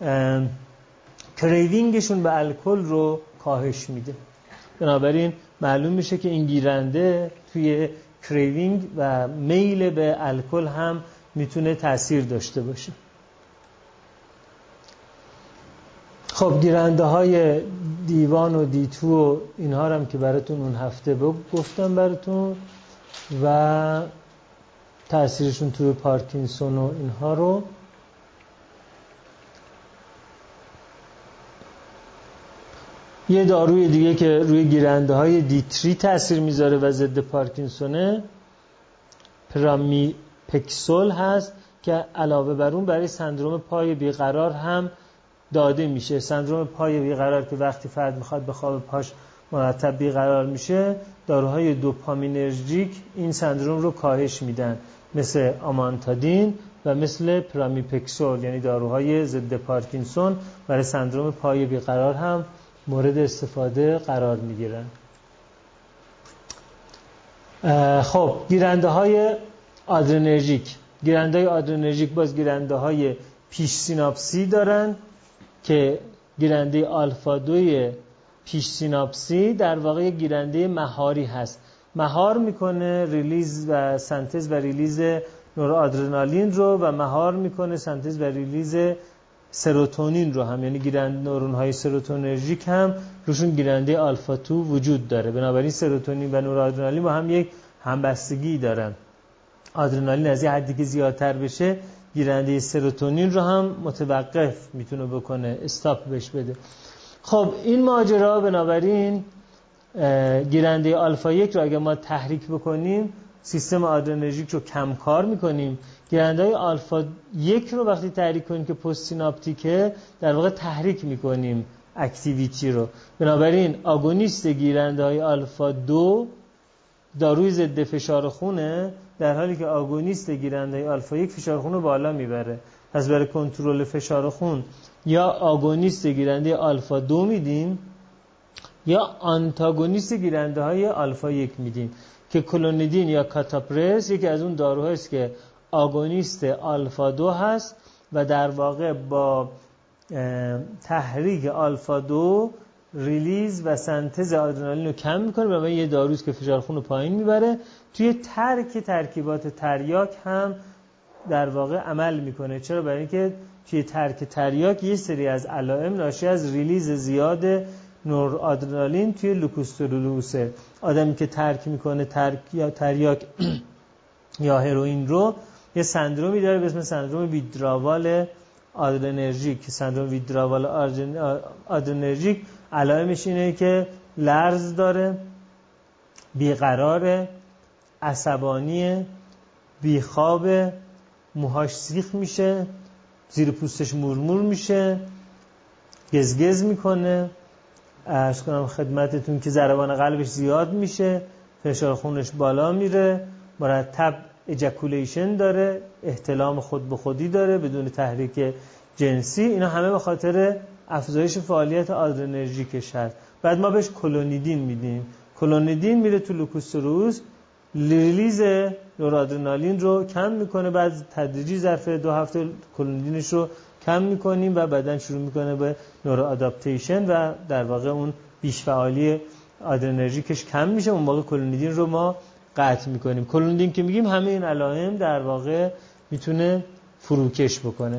کریوینگشون به الکل رو کاهش میده. بنابراین معلوم میشه که این گیرنده توی کریوینگ و میل به الکل هم میتونه تأثیر داشته باشه. خب گیرنده های دیوان و دیتو و اینها هم که براتون اون هفته گفتم براتون و تأثیرشون توی پارکینسون و اینها رو. یه داروی دیگه که روی گیرنده های دیتری تأثیر میذاره و ضد پارکینسونه پرامیپکسول هست که علاوه بر اون برای سندروم پای بیقرار هم داده میشه. سندروم پای بیقرار که وقتی فرد میخواد به خواب پاش مرتب بیقرار میشه، داروهای دوپامینرژیک این سندروم رو کاهش میدن، مثل آمانتادین و مثل پرامیپکسول، یعنی داروهای ضد پارکینسون برای سندروم پای بیقرار هم مورد استفاده قرار میگیرن. خب گیرنده های آدرنرژیک، گیرنده های آدرنرژیک باز گیرنده های پیش سیناپسی دارن که گیرنده آلفا دوی پیش سیناپسی در واقع گیرنده مهاری هست، مهار میکنه ریلیز و سنتز و ریلیز نورآدرنالین رو و مهار میکنه سنتز و ریلیز سروتونین رو هم، یعنی گیرنده نورون های سروتونرژیک هم روشون گیرنده آلفا دو وجود داره. بنابراین سروتونین و نورآدرنالین با هم یک همبستگی دارن. آدرنالین از یه حدی که زیادتر بشه گیرنده سروتونین رو هم متوقف میتونه بکنه، استاپ بهش بده. خب این ماجرا بنابراین گیرنده آلفا یک رو اگه ما تحریک بکنیم سیستم آدرنرژیک رو کم کار میکنیم. گیرنده های آلفا یک رو وقتی تحریک کنیم که پست سیناپتیکه در واقع تحریک میکنیم اکتیویتی رو. بنابراین آگونیست گیرنده های آلفا دو داروی ضد فشار خونه، در حالی که آگونیست گیرنده های آلفا یک فشار خون رو بالا میبره. پس برای کنترل فشار خون یا آگونیست گیرنده آلفا دو میدیم یا آنتاگونیست گیرنده های آلفا یک میدیم که کلونیدین یا کاتاپرس یکی از اون داروهاست که آگونیست آلفا دو هست و در واقع با تحریک آلفا دو ریلیز و سنتز آدرنالین رو کم میکنه و یه داروست که فشار خون رو پایین میبره. توی ترک ترکیبات تریاک هم در واقع عمل میکنه. چرا؟ برای اینکه توی ترک تریاک یه سری از علائم ناشی از ریلیز زیاد نورآدرنالین توی لوکوسترولوسه. آدمی که ترک میکنه ترک یا تریاک یا هروئین رو یه سندرومی داره به اسم سندروم ویدراوال آدرنرژیک. سندروم ویدراوال آدرنرژیک علائمش اینه که لرز داره، بیقراره، عصبانیه، بیخوابه، موهاش سیخ میشه، زیر پوستش مورمور میشه، گزگز میکنه عرض کنم خدمتتون که ضربان قلبش زیاد میشه، فشار خونش بالا میره، مرتب اجاکولیشن داره، احتلام خود به خودی داره بدون تحریک جنسی. اینا همه به خاطر افزایش فعالیت آدرنرژیکش هست. بعد ما بهش کلونیدین میدیم. کلونیدین میره تو لوکوستروز، ریلیز نورادرنالین رو کم میکنه. بعد تدریجی ظرف دو هفته کلونیدینش رو کم میکنیم و بدن شروع میکنه به نورو آداپتیشن و در واقع اون بیش فعالی آدرنرژیکش کم میشه. اون موقع کلونیدین رو ما قطع میکنیم. کلونیدین که میگیم همه این علائم در واقع میتونه فروکش بکنه.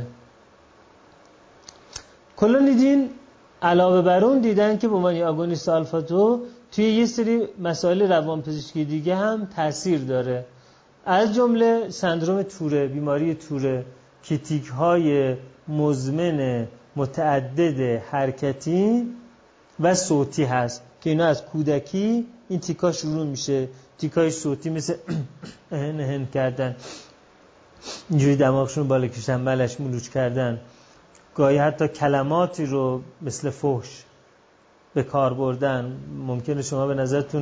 کلونیدین علاوه بر اون دیدن که به عنوان آگونیست آلفا دو توی یه سری مسائل روانپزشکی دیگه هم تاثیر داره، از جمله سندروم توره، بیماری توره که تیک‌های مزمن متعدد حرکتی و صوتی هست که اینا از کودکی این تیکا شروع میشه. تیکای صوتی مثل اهن اهن کردن، اینجوری دماغشون بالا کشیدن، بلش ملوچ کردن، گاهی حتی کلماتی رو مثل فحش به کار بردن. ممکنه شما به نظرتون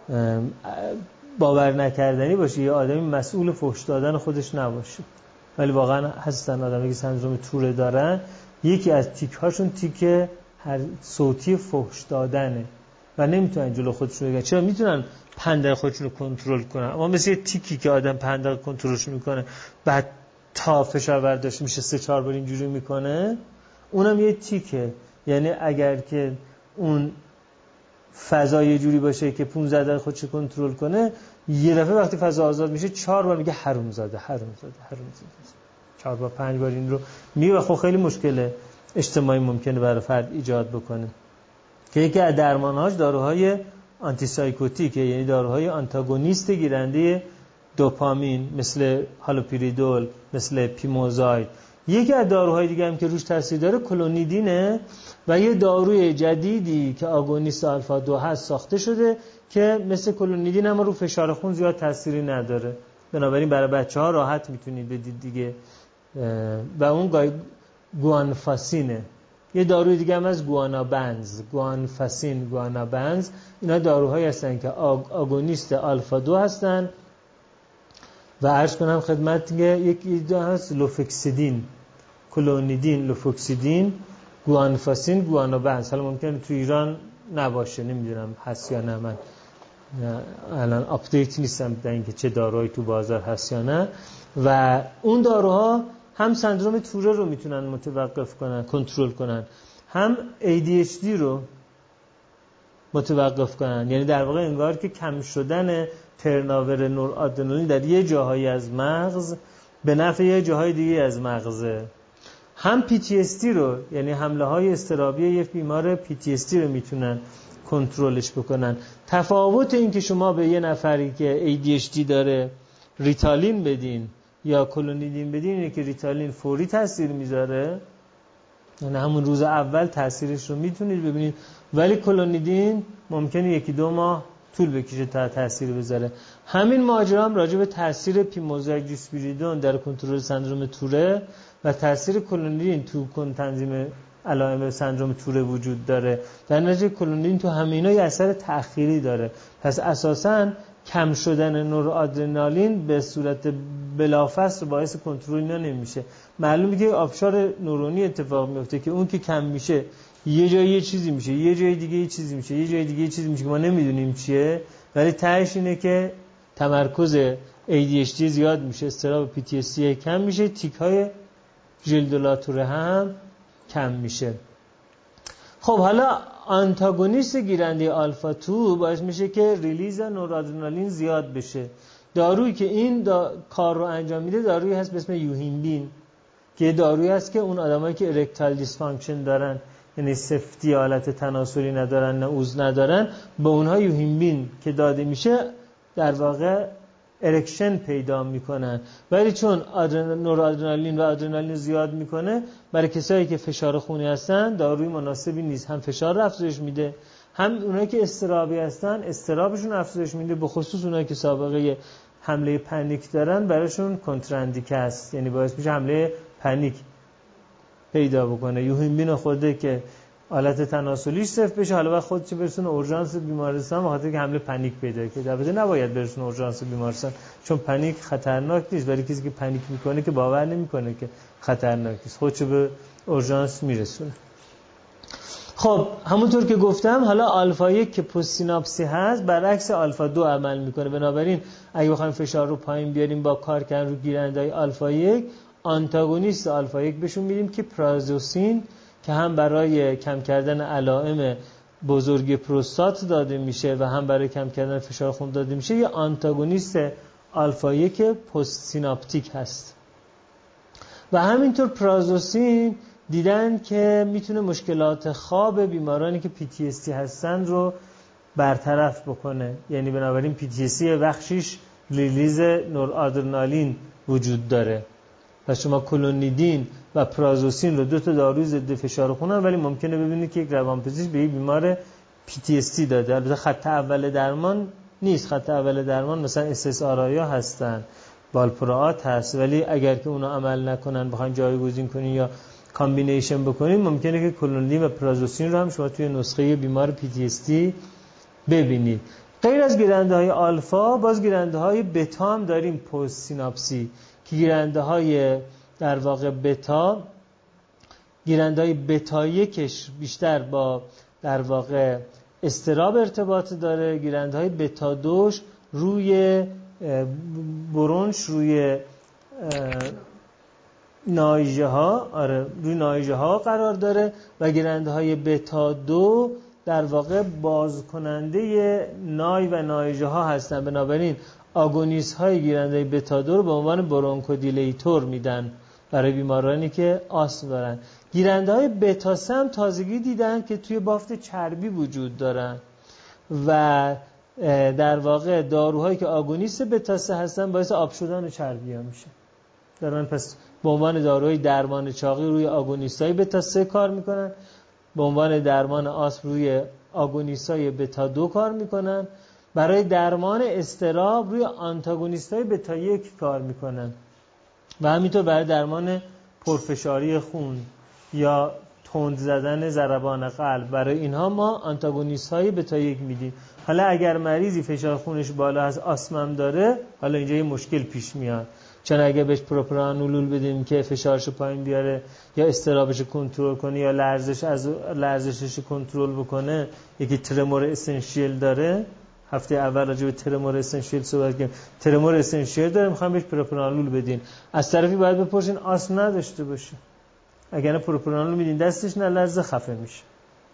باور نکردنی باشه یه آدمی مسئول فحش دادن خودش نباشه، ولی واقعا هستن آدمی که سندروم توره دارن. یکی از تیک هاشون تیک هر صوتی فحش دادنه و نمیتونن جلو خودشون بگیرن. چرا؟ میتونن پنده خودشون رو کنترل کنن، اما مثل یه تیکی که آدم پنده کنترلش میکنه بعد تا فشار برداشت میشه سه چهار بار اینجوری میکنه، اونم یه تیکه. یعنی اگر که اون فضا یه جوری باشه که پانزده دقیقه خودش کنترل کنه، یه دفعه وقتی فضا آزاد میشه چهار بار میگه حروم زاده حروم زاده حروم زاده، چهار بار پنج بار این رو میگه و خب خیلی مشکل اجتماعی ممکنه برای فرد ایجاد بکنه. که یکی از درمانهاش داروهای آنتی سایکوتیکه، یعنی داروهای آنتاگونیست گیرنده دوپامین مثل هالوپریدول، مثل پیموزاید. یکی از داروهای دیگه هم که روش تاثیر داره کلونیدینه و یه داروی جدیدی که آگونیست آلفا دو هست ساخته شده که مثل کلونیدین هم رو فشار خون زیاد تأثیری نداره، بنابراین برای بچه ها راحت میتونید بدید دیگه. و اون گوانفاسینه. یه داروی دیگه هم از گوانابنز، گوانفاسین، گوانابنز. اینا داروهایی هستن که آگونیست آلفا دو هستن و عرض کنم خدمت که یکی دو هست لوفکسیدین، کلونیدین، لوفکسیدین، گوانفاسین، گوانابنز. حالا ممکنه تو ایران نباشه، نمیدونم هست یا نه، من الان آپدیت نیستم در اینکه چه داروهایی تو بازار هست یا نه. و اون داروها هم سندروم توره رو میتونن متوقف کنن، کنترل کنن، هم ای دی اچ دی رو متوقف کنن. یعنی در واقع انگار که کم شدن ترناور نورادرنالین در یه جاهایی از مغز به نفع یه جاهای دیگه از مغزه. هم پی تی اس دی رو، یعنی حمله های اضطرابی یک بیمار پی تی اس دی رو میتونن کنترلش بکنن. تفاوت این که شما به یه نفری که ای دی اچ دی داره ریتالین بدین یا کلونیدین بدین اینه که ریتالین فوری تاثیر میذاره، یعنی همون روز اول تاثیرش رو میتونید ببینید، ولی کلونیدین ممکنه یکی دو ماه طول بکشه تا تاثیر بذاره. همین ماجرا هم راجع به تاثیر پیموزاید دیسپیریدون در کنترل سندروم توره و تاثیر کلونیدین تو کن تنظیم علائم سندروم توره وجود داره. در نتیجه کلونیدین تو همینا یه اثر تأخیری داره. پس اساساً کم شدن نورادرنالین به صورت بلافاصله باعث کنترل اینا نمیشه. معلومه که آبشار نورونی اتفاق میفته که اون که کم میشه یه جای یه چیزی میشه، یه جای دیگه یه چیزی میشه، یه جای دیگه یه چیزی میشه که ما نمیدونیم چیه، ولی تهش اینه که تمرکز ای دی اچ دی زیاد میشه، اضطراب پی تی اس دی کم میشه، تیک‌های ژلدولاتوره هم کم میشه. خب حالا آنتاگونیست گیرنده آلفا دو باعث میشه که ریلیز نورادرنالین زیاد بشه. دارویی که این دا... کار رو انجام میده دارویی هست به اسم یوهیمبین که دارویی هست که اون آدمایی که ارکتایل دیسفانکشن دارن، یعنی سفتی حالت تناسلی ندارن نه اوز ندارن، به اونها یوهیمبین که داده میشه در واقع ارکشن پیدا میکنن. ولی چون نورادرنالین و آدرنالین زیاد میکنه، برای کسایی که فشار خونی هستن داروی مناسبی نیست. هم فشار رو افزایش میده، هم اونایی که اضطرابی هستن استرابشون افزایش میده، به خصوص اونایی که سابقه حمله پنیک دارن براشون کنتراندیکه است، یعنی باعث میشه حمله پنیک پیدا بکنه. یوهیمبین خورده که آلت تناسلیش صفر بشه، حالا بعد خودش برسونه اورژانس بیمارستان بخاطر که حمله پنیک پیدا کرده. البته نباید برسونه اورژانس بیمارستان چون پنیک خطرناک نیست، ولی کسی که پنیک میکنه که باور نمیکنه که خطرناک است خودش به اورژانس میرسونه. خب همونطور که گفتم حالا آلفا یک که پست سیناپسی هست برعکس آلفا دو عمل میکنه. بنابراین اگه بخوایم فشار رو پایین بیاریم با کار کردن رو گیرنده‌های آلفا یک، آنتاگونیست آلفا یک بهشون میدیم که پرازوسین که هم برای کم کردن علائم بزرگی پروستات داده میشه و هم برای کم کردن فشار خون داده میشه. یه آنتاگونیست آلفا یک پست سیناپتیک هست. و همینطور پرازوسین دیدن که میتونه مشکلات خواب بیمارانی که پی تی اس دی هستن رو برطرف بکنه. یعنی بنابراین پی تی اس دی بخشیش ریلیز نورآدرنالین وجود داره. پس شما کلونیدین و پرازوسین رو دو تا داروی ضد فشار خون هم، ولی ممکنه ببینید که یک روانپزشک به یک بیمار پی تی اس دی داده. البته خط اول درمان نیست، خط اول درمان مثلا اس اس آر آی هستن، والپروآت هست، ولی اگر که اونا عمل نکنن بخواید جایگزین کنین یا کامبینیشن بکنین ممکنه که کلونیدین و پرازوسین رو هم شما توی نسخه بیمار پی تی اس دی ببینید. غیر از گیرنده های آلفا باز گیرنده های بتا هم داریم پست سیناپسی که گیرنده های در واقع بتا گیرنده های بتا یکش بیشتر با در واقع اضطراب ارتباط داره، گیرنده های بتا دوش روی برونش روی نایژه ها آره روی نایژه ها قرار داره و گیرنده های بتا دو در واقع باز کننده نای و نایژه ها هستن. بنابراین آگونیست های گیرنده بتا دو رو به عنوان برونکودیلیتور میدن برای بیمارانی که آسم دارن. گیرنده های بتا سه هم تازگی دیدن که توی بافت چربی وجود دارن و در واقع داروهایی که آگونیست بتا سه هستن باعث آب شدن چربی ها میشه دارن. پس به عنوان داروهای درمان چاقی روی آگونیستای بتا سه کار میکنن، به عنوان درمان آسم روی آگونیستای بتا دو کار میکنن، برای درمان اضطراب روی آنتاگونیستای بتا یک کار میکنن و همینطور برای درمان پرفشاری خون یا تند زدن ضربان قلب برای اینها ما آنتاگونیستای بتا یک میدیم. حالا اگر مریضی فشار خونش بالا از آسم داره، حالا اینجا یه مشکل پیش میاد، چون اگه بهش پروپرانولول بدیم که فشارش پایین بیاره یا اضطرابش کنترل کنه یا لرزش از لرزشش کنترل بکنه، یکی ترمور اسنشیل داره. هفته اول راجع به ترمور اسنشیل صحبت کردیم. ترمور اسنشیل داره، میخوام بهش پروپرانولول بدین. از طرفی باید بپرسین آسم نداشته باشه. اگر پروپرانولول میدین دستش نلرزه خفه میشه.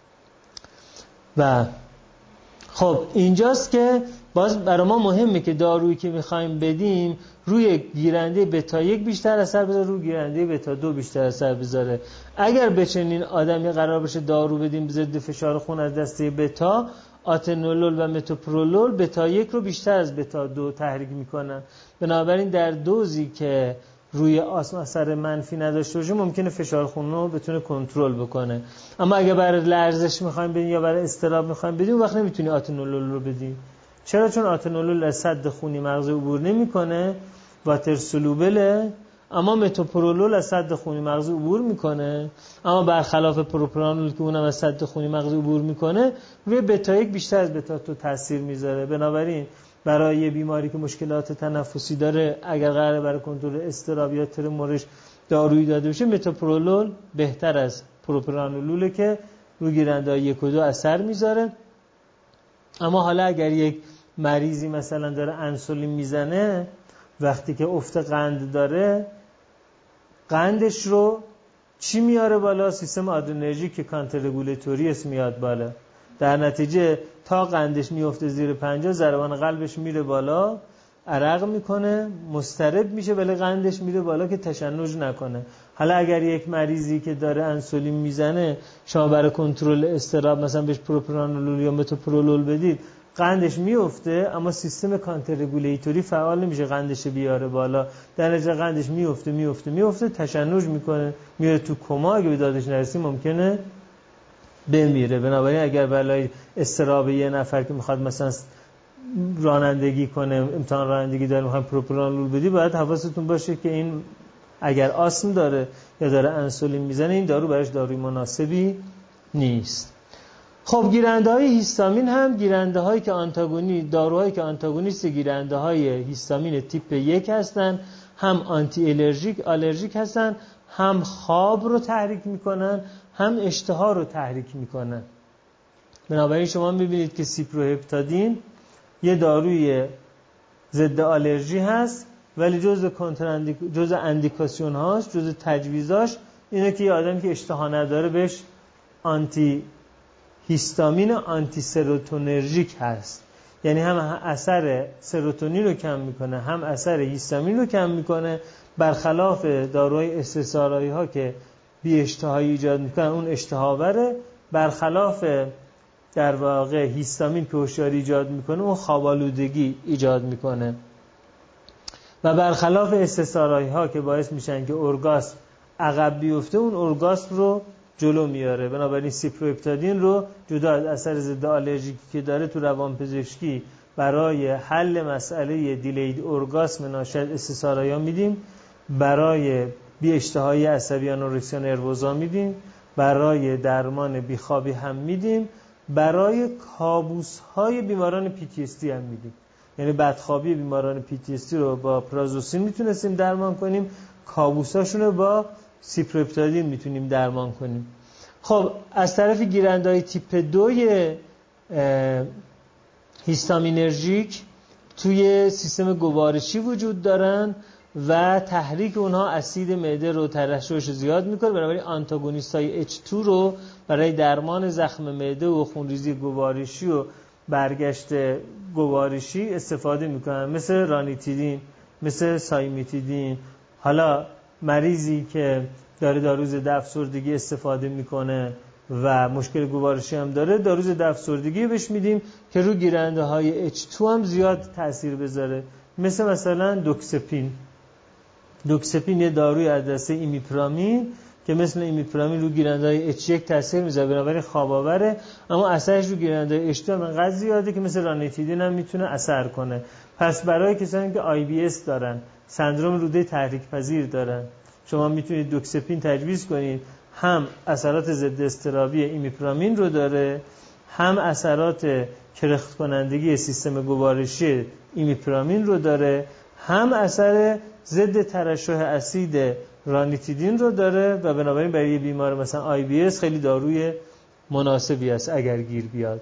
و خب اینجاست که باز برای ما مهمه که دارویی که میخوایم بدیم روی گیرنده بتا یک بیشتر اثر بذاره، روی گیرنده بتا دو بیشتر اثر بذاره. اگر بچنین آدمی قرار بشه دارو بدیم ضد فشار خون از دسته بتا، آتنولول و متوپرولول بتا یک رو بیشتر از بتا دو تحریک میکنن. بنابراین در دوزی که روی آسم اثر منفی نداشته باشه ممکنه فشار خون رو بتونه کنترل بکنه. اما اگه برای لرزش میخوایم بدیم یا برای اضطراب میخوایم بدیم وقت نمیتونی آتنولول رو بدیم. چرا؟ چون آتنولول از سد خونی مغز عبور نمیکنه، واتر سولوبله، اما متوپرولول از سد خونی مغز عبور میکنه. اما برخلاف پروپرانول که اونم از سد خونی مغز عبور میکنه، روی بتا یک بیشتر از بتا دو تاثیر میذاره. بنابراین برای یه بیماری که مشکلات تنفسی داره، اگر قراره برای کنترل اضطراب یا ترمورش دارویی داده بشه، متوپرولول بهتر از پروپرانولوله که روی گیرنده یک و دو اثر میذاره. اما حالا اگر یک مریضی مثلا داره انسولین میزنه، وقتی که افت قند داره، قندش رو چی میاره بالا؟ سیستم آدرنرژیک که کانتر رگولاتوری است میاد بالا. در نتیجه تا قندش میفته زیر پنجاه، ضربان قلبش میره بالا، عرق میکنه، مضطرب میشه، ولی قندش میره بالا که تشنج نکنه. حالا اگر یک مریضی که داره انسولین میزنه شما برای کنترل اضطراب مثلا بهش پروپرانولول یا متوپرولول بدید، قندش میفته اما سیستم کانتر رگولیتوری فعال نمیشه قندش بیاره بالا، در نتیجه قندش میفته میفته میفته تشنج میکنه، میره تو کما، اگه به دادش نرسی ممکنه بمیره. بنابراین اگر برای اضطراب یه نفر که میخواد مثلا رانندگی کنه، امتحان رانندگی داره، میخواد پروپرانولول بدی، باید حواستون باشه که این اگر آسم داره یا داره انسولین میزنه، این دارو براش داروی مناسبی نیست. خب گیرنده های هیستامین هم گیرنده هایی که آنتاگونی داروهایی که آنتاگونیست گیرنده های هیستامین تیپ یک هستن، هم آنتی الرژیک آلرژیک هستن، هم خواب رو تحریک میکنن، هم اشتها رو تحریک میکنن. بنابراین شما میبینید که سیپروهپتادین یه داروی ضد آلرژی هست، ولی جزء کنتراندیک جزء اندیکاسیون هاست، جزء تجویزاش اینه که یه آدمی که اشتها نداره بهش آنتی هیستامین آنتی سروتونرژیک هست، یعنی هم اثر سروتونین رو کم میکنه هم اثر هیستامین رو کم میکنه، برخلاف داروهای استثارایی ها که بی اشتهایی ایجاد میکنن اون اشتهاوره، برخلاف در واقع هیستامین که هوشیاری ایجاد میکنه اون خوابالودگی ایجاد میکنه، و برخلاف استثارایی ها که باعث میشن که ارگاسم عقب بیفته اون ارگاسم رو جلو میاره. بنابراین سیپروهپتادین رو جدا از اثر ضد آلرژیکی که داره تو روانپزشکی برای حل مسئله دیلید ارگاسم ناشی از استثارایی ها میدیم، برای بی اشتهایی عصبی آنورکسیا نروزا میدیم، برای درمان بیخوابی هم میدیم، برای کابوس های بیماران پی تی اس دی هم میدیم. یعنی بدخوابی بیماران پی تی اس دی رو با پرازوسین میتونستیم درمان کنیم، کابوساشون رو با سیپروهپتادین میتونیم درمان کنیم. خب از طرف گیرنده‌های تیپ دوی هیستامینرژیک توی سیستم گوارشی وجود دارن و تحریک اونها اسید معده رو ترشحش زیاد میکنه، بنابراین آنتاگونیست های اچ دو رو برای درمان زخم معده و خونریزی گوارشی و برگشت گوارشی استفاده میکنن، مثل رانیتیدین، مثل سایمیتیدین. حالا مریضی که داره دارو ضد افسردگی استفاده میکنه و مشکل گوارشی هم داره، دارو ضد افسردگی بهش میدیم که رو گیرنده های اچ دو هم زیاد تاثیر بذاره، مثل مثلا دوکسپین. دوکسپین یه داروی از دسته ایمیپرامین که مثل ایمیپرامین رو گیرنده های اچ یک تاثیر میذاره، بنابراین خواب آوره، اما اثرش رو گیرنده های اچ دو هم انقدر زیاده که مثل رانیتیدین هم میتونه اثر کنه. پس برای کسانی که آی بی اس دارن، سندروم روده تحریک پذیر دارن، شما میتونید دوکسپین تجویز کنید، هم اثرات ضد اضطرابی ایمیپرامین رو داره، هم اثرات کرخت کنندگی سیستم گوارشی ایمیپرامین رو داره، هم اثر ضد ترشح اسید رانیتیدین رو داره، و بنابراین برای بیمار مثلا آی بی اس خیلی داروی مناسبی است اگر گیر بیاد.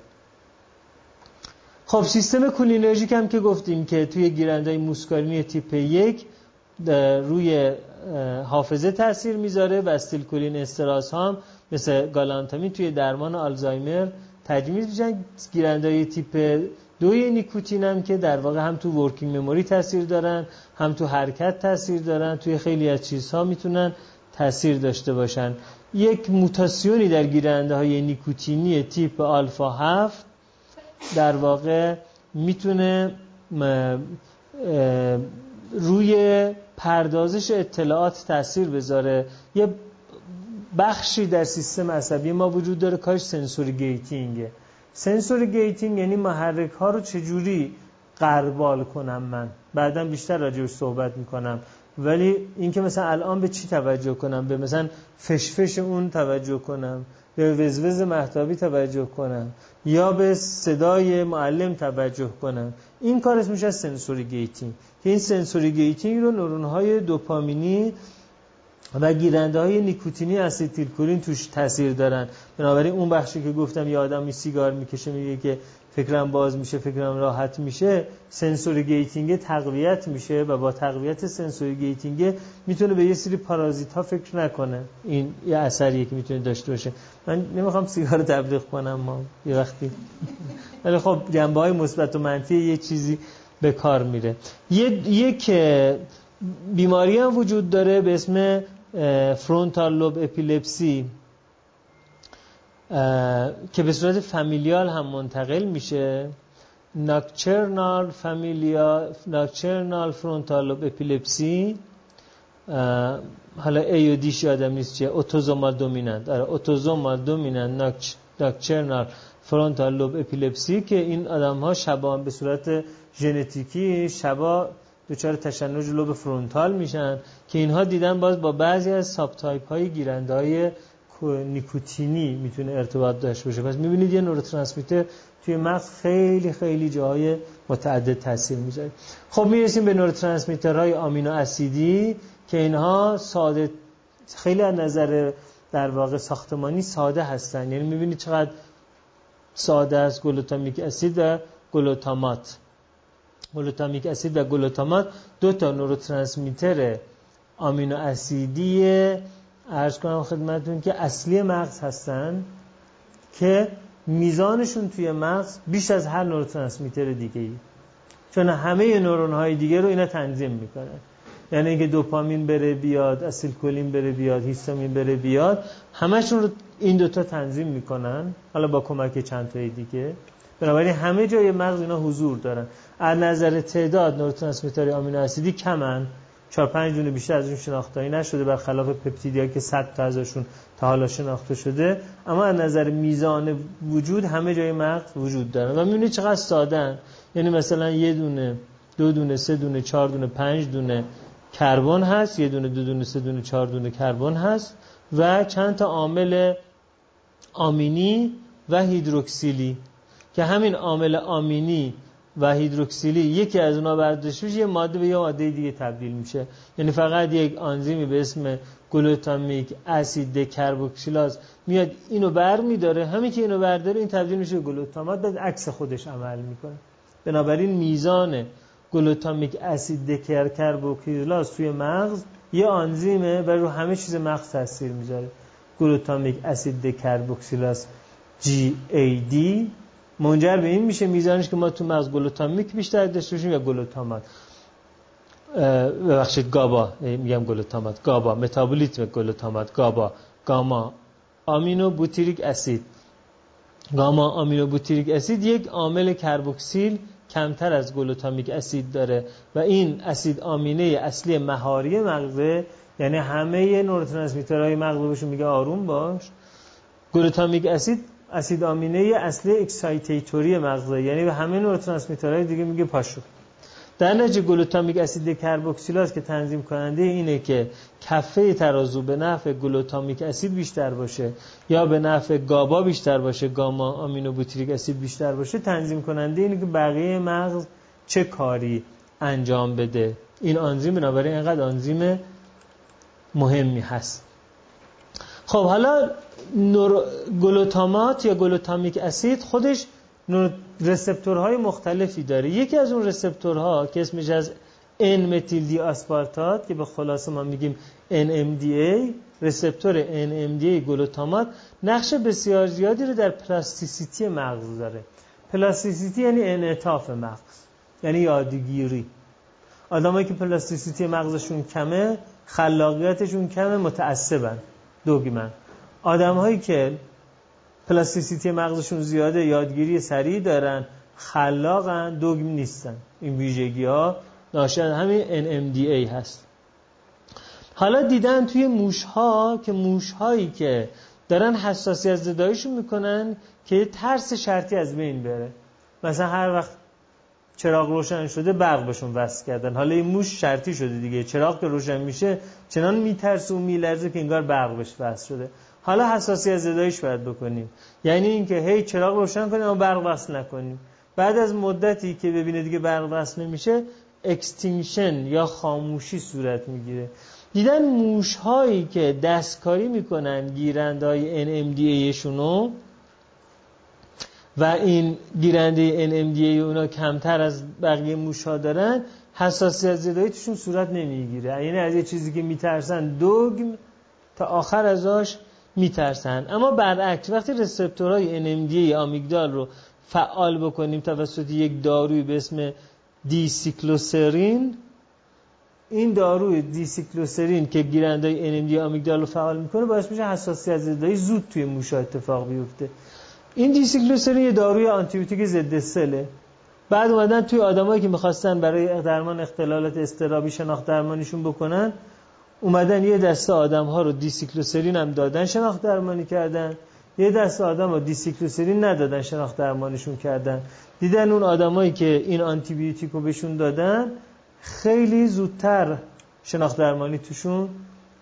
خب سیستم کولینرژیک هم که گفتیم که توی گیرنده‌های موسکارینی تیپ یک روی حافظه تاثیر میذاره و استیلکولین استراس هم مثل گالانتامین توی درمان آلزایمر تجویز میشن. گیرنده‌های تیپ دوی نیکوتین هم که در واقع هم تو ورکینگ مموری تاثیر دارن، هم تو حرکت تاثیر دارن، توی خیلی از چیزها میتونن تاثیر داشته باشن. یک موتاسیونی در گیرنده‌های نیکوتینی تیپ آلفا هفت در واقع میتونه روی پردازش اطلاعات تاثیر بذاره. یه بخشی در سیستم عصبی ما وجود داره کارش سنسوری گیتینگه. سنسوری گیتینگ یعنی محرک ها رو چجوری غربال کنم، من بعداً بیشتر راجعش صحبت میکنم، ولی اینکه مثلا الان به چی توجه کنم، به مثلا فشفش اون توجه کنم، به وزوز مهتابی توجه کنم، یا به صدای معلم توجه کنم، این کار اسمش از سنسوری گیتینگ. که این سنسوری گیتینگ رو نورون‌های دوپامینی و گیرنده‌های نیکوتینی استیلکولین توش تاثیر دارن. بنابراین اون بخشی که گفتم یه آدمی سیگار میکشه میگه که فکرم باز میشه، فکرم راحت میشه، سنسوری گیتینگ تقویت میشه و با تقویت سنسوری گیتینگ میتونه به یه سری پارازیت ها فکر نکنه. این یه اثریه که میتونه داشته باشه. من نمیخوام سیگار تبلیغ کنم ما یه وقتی ولی خب جنبه‌های مثبت و منفی یه چیزی به کار میره. یه یک بیماری هم وجود داره به اسم فرونتال لوب اپیلپسی که به صورت فامیلیال هم منتقل میشه. ناکچرنال فامیلیا ناکچرنال فرونتال لوب اپیلپسی، حالا ای و دیش یادم نیست چیه، اتوزومال دومیننت. آره اتوزومال دومیننت ناکچرنال فرونتال لوب اپیلپسی که این آدم ها شبا به صورت ژنتیکی شبا دچار تشنج لوب فرونتال میشن که اینها دیدن باز با بعضی از ساب تایپ های گیرنده های نیکوتینی میتونه ارتباط داشته باشه. پس میبینید یه نوروترانسمیتر توی مغز خیلی خیلی جاهای متعدد تاثیر میذاره. خب میرسیم به نوروترانسمیترهای آمینو اسیدی که اینها ساده، خیلی از نظر در واقع ساختمانی ساده هستن. یعنی میبینید چقدر ساده است. گلوتامیک اسید و گلوتامات، گلوتامیک اسید و گلوتامات دو تا نوروترانسمیتر آمینو اسیدی عرض کنم خدمتتون که اصلی مغز هستن که میزانشون توی مغز بیش از هر نوروترانسمیتر دیگه‌ای، چون همه نورون های دیگه رو اینا تنظیم میکنن. یعنی اینکه دوپامین بره بیاد، اسیلکولین بره بیاد، هیستامین بره بیاد، همشون رو این دوتا تنظیم میکنن، حالا با کمک چند تای دیگه. بنابراین همه جای مغز اینا حضور دارن. از نظر تعداد نوروترانسمیتر آمینو اسیدی کمن، چهار پنج دونه بیشتر ازشون شناختاری نشده، برخلاف پپتیدها که صد تا ازشون تا حالا شناخته شده. اما از نظر میزان وجود همه جای مغز وجود دارن و میبینید چقدر ساده‌ان. یعنی مثلا یه دونه، دو دونه، سه دونه، چهار دونه، پنج دونه کربن هست، یه دونه، دو دونه، سه دونه، چهار دونه کربن هست و چند تا عامل آمینی و هیدروکسیلی که همین عامل آمینی و هیدروکسیلی یکی از اونها برداشته بشه یه ماده به یه ماده دیگه تبدیل میشه. یعنی فقط یک آنزیمی به اسم گلوتامیک اسید دکربوکسیلاز میاد اینو بر میداره، همین که اینو برداره این تبدیل میشه گلوتامات، بعد عکس خودش عمل میکنه. بنابراین میزان گلوتامیک اسید دکربوکسیلاز توی مغز یه آنزیمه و رو همه چیز مغز تاثیر میذاره. گلوتامیک اسید دکربوکسیلاز جی ای دی منجر به این میشه میزانش که ما تو مغز گلوتامیک بیشتر داشته باشیم یا گلوتامات، ببخشید گابا، میگم گلوتامات، گابا، متابولیسم گلوتامات، گابا، گاما آمینو بوتیریک اسید. گاما آمینو بوتیریک اسید یک عامل کربوکسیل کمتر از گلوتامیک اسید داره و این اسید آمینه اصلی مهاری مغزه. یعنی همه نوروترانسمیترهای مغز بهشون میگه آروم باش. گلوتامیک اسید اسید آمینه اصلی اکسایتیتوری مغزه، یعنی به همه نوروترانسمیترهای دیگه میگه پاشو. در نتیجه گلوتامیک اسید کربوکسیلاز که تنظیم کننده اینه که کفه ترازو به نفع گلوتامیک اسید بیشتر باشه یا به نفع گابا بیشتر باشه، گاما آمینو بوتریک اسید بیشتر باشه، تنظیم کننده اینه که بقیه مغز چه کاری انجام بده. این آنزیم بنابراین اینقدر آنزیم مهمی هست. خب حالا نور... گلوتامات یا گلوتامیک اسید خودش رسپتورهای مختلفی داره. یکی از اون رسپتورها که اسمش از ان متیل دی آسپارتات که به خلاصه ما میگیم ان ام دی ای، رسپتور ان ام دی ای گلوتامات نقش بسیار زیادی رو در پلاستیسیتی مغز داره. پلاستیسیتی یعنی انعطاف مغز، یعنی یادگیری. آدمایی که پلاستیسیتی مغزشون کمه، خلاقیتشون کمه، متعصبن، دوگمن. آدم‌هایی که پلاستیسیتی مغزشون زیاده، یادگیری سریع دارن، خلاقن، دوگم نیستن. این ویژگی‌ها ناشی از همین ان ام دی ای هست. حالا دیدن توی موش‌ها که موش‌هایی که دارن حساسیت زداییشون میکنن که ترس شرطی از بین بره. مثلا هر وقت چراغ روشن شده برق بهشون وصل کردن. حالا این موش شرطی شده دیگه، چراغ که روشن میشه چنان میترسه و میلرزه که انگار برق بهش وصل شده. حالا حساسیت زداییش باید بکنیم، یعنی اینکه هی چراغ روشن کنیم اما برق وصل نکنیم. بعد از مدتی که ببینه دیگه برق وصل نمیشه، اکستینکشن یا خاموشی صورت میگیره. دیدن موش‌هایی که دستکاری میکنن گیرنده‌های ان ام دی ای شونو و این گیرنده ان ام دی ای اونا کمتر از بقیه موش‌ها دارن، حساسیت زدایی توشون صورت نمیگیره. یعنی از یه چیزی که میترسن دوگم تا آخر ازش میترسن. اما برعکس وقتی رسپتورهای ان ام دی ای آمیگدال رو فعال بکنیم توسط یک داروی به اسم دیسیکلوسرین، این داروی دیسیکلوسرین که گیرنده ان ام دی ای آمیگدال رو فعال میکنه باعث میشه حساسیت زدایی زود توی موشا اتفاق بیفته. این دیسیکلوسرین یه داروی آنتیبیوتیک ضد سله. بعد اومدن توی آدمایی که می‌خواستن برای درمان اختلالات اضطرابی شناخت درمانیشون بکنن، اومدن یه دسته آدم‌ها رو دیسیکلوسرین هم دادن، شناخت درمانی کردن. یه دسته آدم رو دیسیکلوسرین ندادن، شناخت درمانیشون کردن. دیدن اون آدمایی که این آنتی بیوتیک رو بهشون دادن خیلی زودتر شناخت درمانی توشون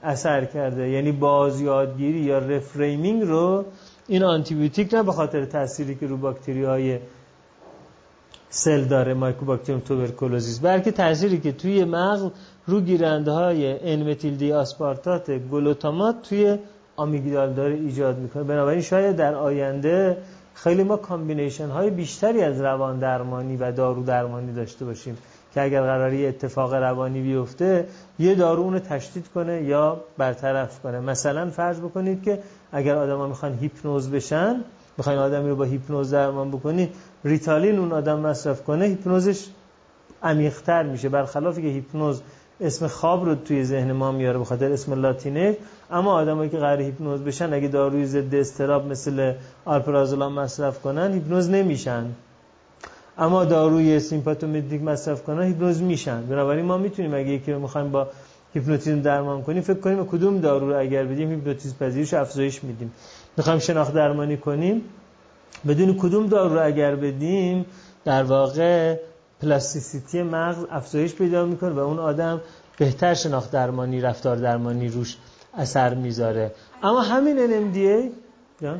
اثر کرده، یعنی بازیادگیری یا رفریمینگ رو این آنتی بیوتیک نه به خاطر تأثیری که رو باکتری‌های سل داره مایکوباکتریوم توبرکولوزیس، بلکه تأثیری که توی مغز رو گیرنده‌های ان متیل دی آسپارتات گلوتامات توی آمیگدال داره ایجاد میکنه. بنابراین شاید در آینده خیلی ما کامبینیشن های بیشتری از روان درمانی و دارو درمانی داشته باشیم که اگر قراری اتفاق روانی بیفته یه دارو اونو تشدید کنه یا برطرف کنه. مثلا فرض بکنید که اگر آدما میخوان هیپنوز بشن، میخواین آدمی رو با هیپنوز درمان بکنید، ریتالین اون آدم مصرف کنه، هیپنوزش عمیق‌تر میشه، برخلافی که هیپنوز اسم خواب رو توی ذهن ما میاره به خاطر اسم لاتینه. اما آدمایی که قرار هیپنوز بشن اگه داروی ضد اضطراب مثل آلپرازولام مصرف کنن هیپنوز نمیشن، اما داروی سیمپاتومتیک مصرف کنن هیپنوز میشن. بنابراین ما میتونیم اگه یکی رو میخوایم با هیپنوتیزم درمان کنیم فکر کنیم کدوم دارو رو اگر بدیم هیپنوتیزم پذیریش افزایش میدیم. میخوایم شناخت درمانی کنیم بدون کدوم دارو رو اگر بدیم در واقع پلاستیسیتی مغز افزایش پیدا میکنه و اون آدم بهتر شناخت درمانی رفتار درمانی روش اثر میذاره. اما همین ان ام دی ای جان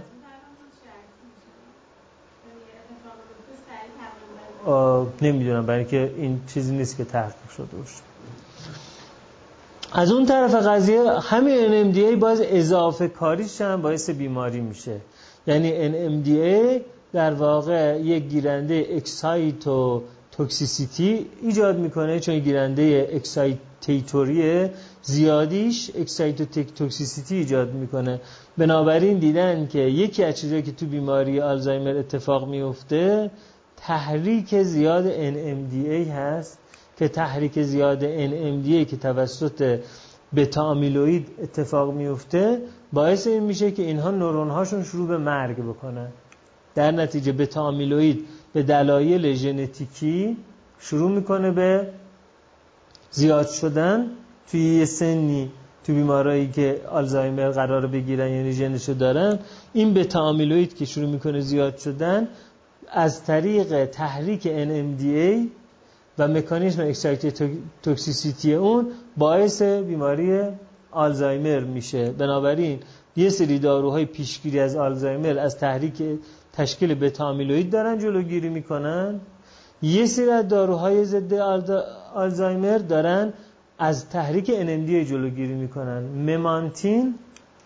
نمیدونم، برای اینکه این چیزی نیست که تحقیق شده باشه. از اون طرف قضیه همین ان ام دی ای باز اضافه کاریش هم باعث بیماری میشه. یعنی ان ام دی ای در واقع یک گیرنده اکسایتو توکسیسیتی ایجاد میکنه، چون گیرنده اکسایتیتوری زیادیش اکسایتو توکسیسیتی ایجاد میکنه. بنابراین دیدن که یکی از چیزایی که تو بیماری آلزایمر اتفاق میفته تحریک زیاد ان ام دی ای هست که تحریک زیاد ان ام دی ای که توسط بتا آمیلوید اتفاق میفته باعث این میشه که اینها نورون هاشون شروع به مرگ بکنن. در نتیجه بتا آمیلوید به دلایل ژنتیکی شروع میکنه به زیاد شدن توی یه سنی. تو بیمارایی که آلزایمر قراره بگیرن یعنی ژنشو دارن، این بتا آمیلوید که شروع میکنه زیاد شدن از طریق تحریک ان ام دی ای و مکانیزم اکسایتو توکسیسیتی اون باعث بیماری آلزایمر میشه. بنابراین یه سری داروهای پیشگیری از آلزایمر از تحریک تشکیل بتا آمیلوید دارن جلوگیری میکنن، یه سری از داروهای ضد آلزایمر دارن از تحریک ان ام دی ای جلوگیری میکنن. ممانتین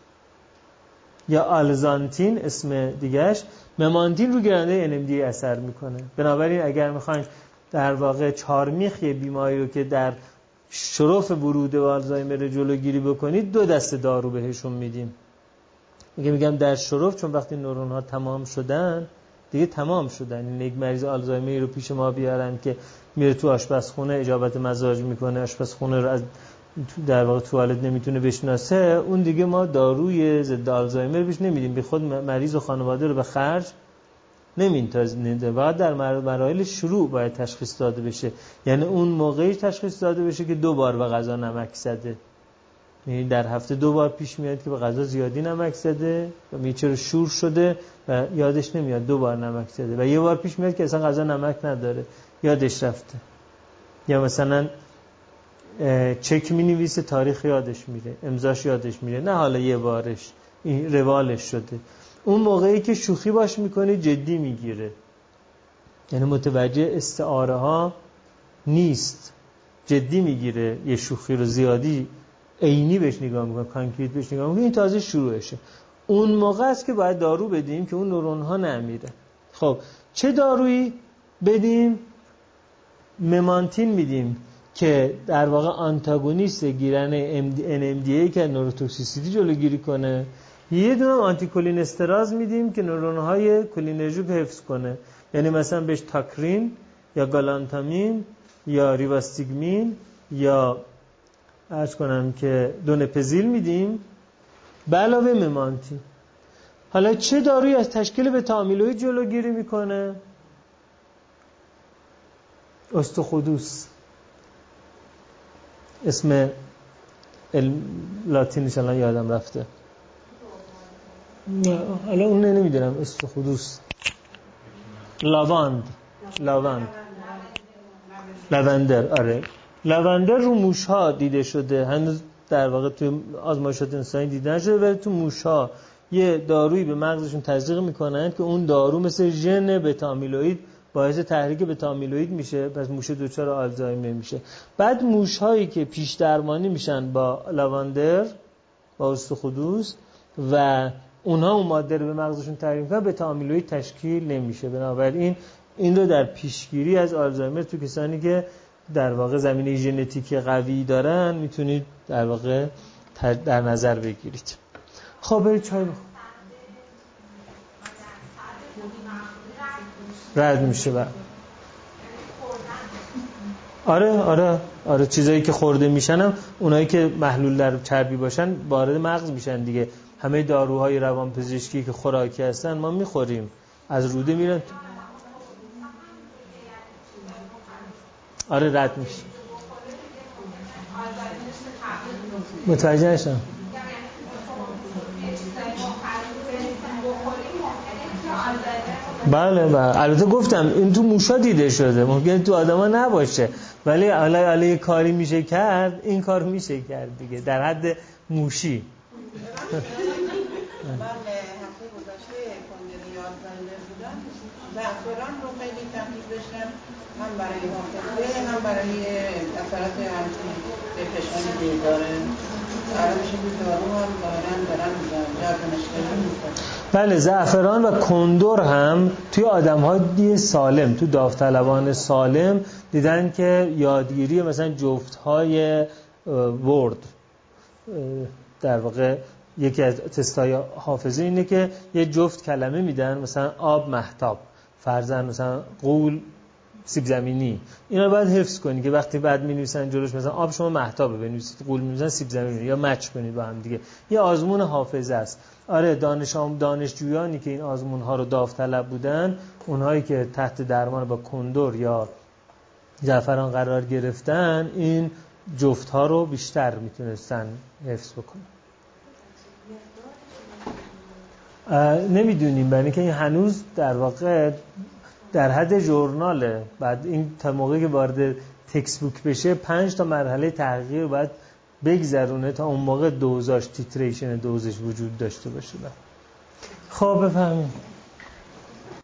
یا آلزانتین اسم دیگهش، ممانتین رو گیرنده ان ام دی ای اثر میکنه. بنابراین اگر میخواین در واقع چهارمیخ یه بیماری رو که در شرف ورود به آلزایمر جلوگیری بکنید دو دسته دارو بهشون میدیم. میگم میگم در شرف چون وقتی نورون ها تمام شدن دیگه تمام شدن. این یک مریض آلزایمر رو پیش ما بیارن که میره تو آشپزخونه اجابت مزاج میکنه، آشپزخونه رو از در واقع توالت نمیتونه بشناسه، اون دیگه ما داروی ضد آلزایمر بهش نمیدیم، به خود مریض و خانواده رو به خرج نمیندازه. بعد در مراحل شروع باید تشخیص داده بشه، یعنی اون موقعی تشخیص داده بشه که دو بار به غذا نمک زده. یعنی در هفته دو بار پیش میاد که به غذا زیادی نمک زده و میچه شور شده و یادش نمیاد دو بار نمک زده، و یه بار پیش میاد که اصلا غذا نمک نداره یادش رفته، یا مثلا چک مینویسه تاریخ یادش میره، امضاش یادش میره، نه حالا یه بارش این روالش شده. اون موقعی که شوخی باش میکنه جدی میگیره، یعنی متوجه استعاره ها نیست، جدی میگیره، یه شوخی رو زیادی عینی بهش نگاه میکنه، کانکریت بهش نگاه میکنه، این تازه شروعشه. اون موقع است که باید دارو بدیم که اون نورون ها نمیره. خب چه دارویی بدیم؟ ممانتین میدیم که در واقع آنتاگونیست گیرنده ان ام دی ای که نوروتوکسیسیتی جلوگیری کنه. یه دونه آنتی کولینستراز میدیم که نورون های کولینرژیک حفظ کنه، یعنی مثلا بهش تاکرین یا گالانتامین یا ریواستیگمین یا عرض کنم که دونپزیل میدیم به علاوه ممانتین. حالا چه دارویی از تشکیل بتا آمیلوید جلوگیری میکنه؟ استخودوس، اسم لاتینش الان یادم رفته، نه حالا اون نمیدونم. استخودوس، لاواند، لاواند، لوندر. آره لوندر رو موش ها دیده شده، هنوز در واقع توی آزمایشات انسانی دیده نشده، ولی تو موش‌ها یه دارویی به مغزشون تزریق میکنن که اون دارو مثل ژن بتا آمیلوئید باعث تحریک بتا آمیلوئید میشه، پس موش دچار آلزایمر میشه. بعد موش‌هایی که پیش درمانی میشن با لاواندر، با استخودوس و اونها اون ماده رو به مغزشون تحریک میکنن، بتا آمیلوئید تشکیل نمیشه. بنابراین این رو در پیشگیری از آلزایمر تو کسانی که در واقع زمینه ژنتیکی قوی دارن میتونید در واقع در نظر بگیرید. خب برید چای بخور. رد میشه بعد. آره آره آره چیزایی که خورده میشن هم اونایی که محلول در چربی باشن وارد مغز میشن دیگه. همه داروهای روانپزشکی که خوراکی هستن ما میخوریم، از روده میرن. آره رد میشه. متوجه نشدم. بله بله البته گفتم این تو موشا دیده شده، ممکنه تو آدما نباشه، ولی حالا حالا یه کاری میشه کرد، این کار میشه کرد دیگه در حد موشی. من هفته گذشته کندری آلزایمر بودم، زعفران رو خیلی تحقیق داشتم، هم برای حافظه هم برای اثرات پشمانی که داره. بله زعفران و کندر هم توی آدم‌های سالم، تو داوطلبان سالم دیدن که یادگیری مثلا جفت‌های ورد، در واقع یکی از تستای حافظه اینه که یه جفت کلمه میدن، مثلا آب مهتاب، فرضاً مثلا قول سیب زمینی، اینا رو باید حفظ کنی که وقتی بعد می‌نویسن جلوش مثلا آب شما مهتابه بنویسید، قول می‌نویسن سیب زمینی، یا مچ کنید با هم دیگه. یه آزمون حافظه است. آره دانش آم دانشجویانی که این آزمون‌ها رو داوطلب بودن، اونهایی که تحت درمان با کندر یا زعفران قرار گرفتن، این جفت‌ها رو بیشتر میتونستن حفظ بکنن. نمیدونیم، برای اینکه این هنوز در واقع در حد ژورناله. بعد این تا موقعی که وارد تکست بوک بشه پنج تا مرحله تحقیقی رو باید بگذرونه تا اون موقع دوزاش تیتریشن دوزش وجود داشته باشه. خب بفهمید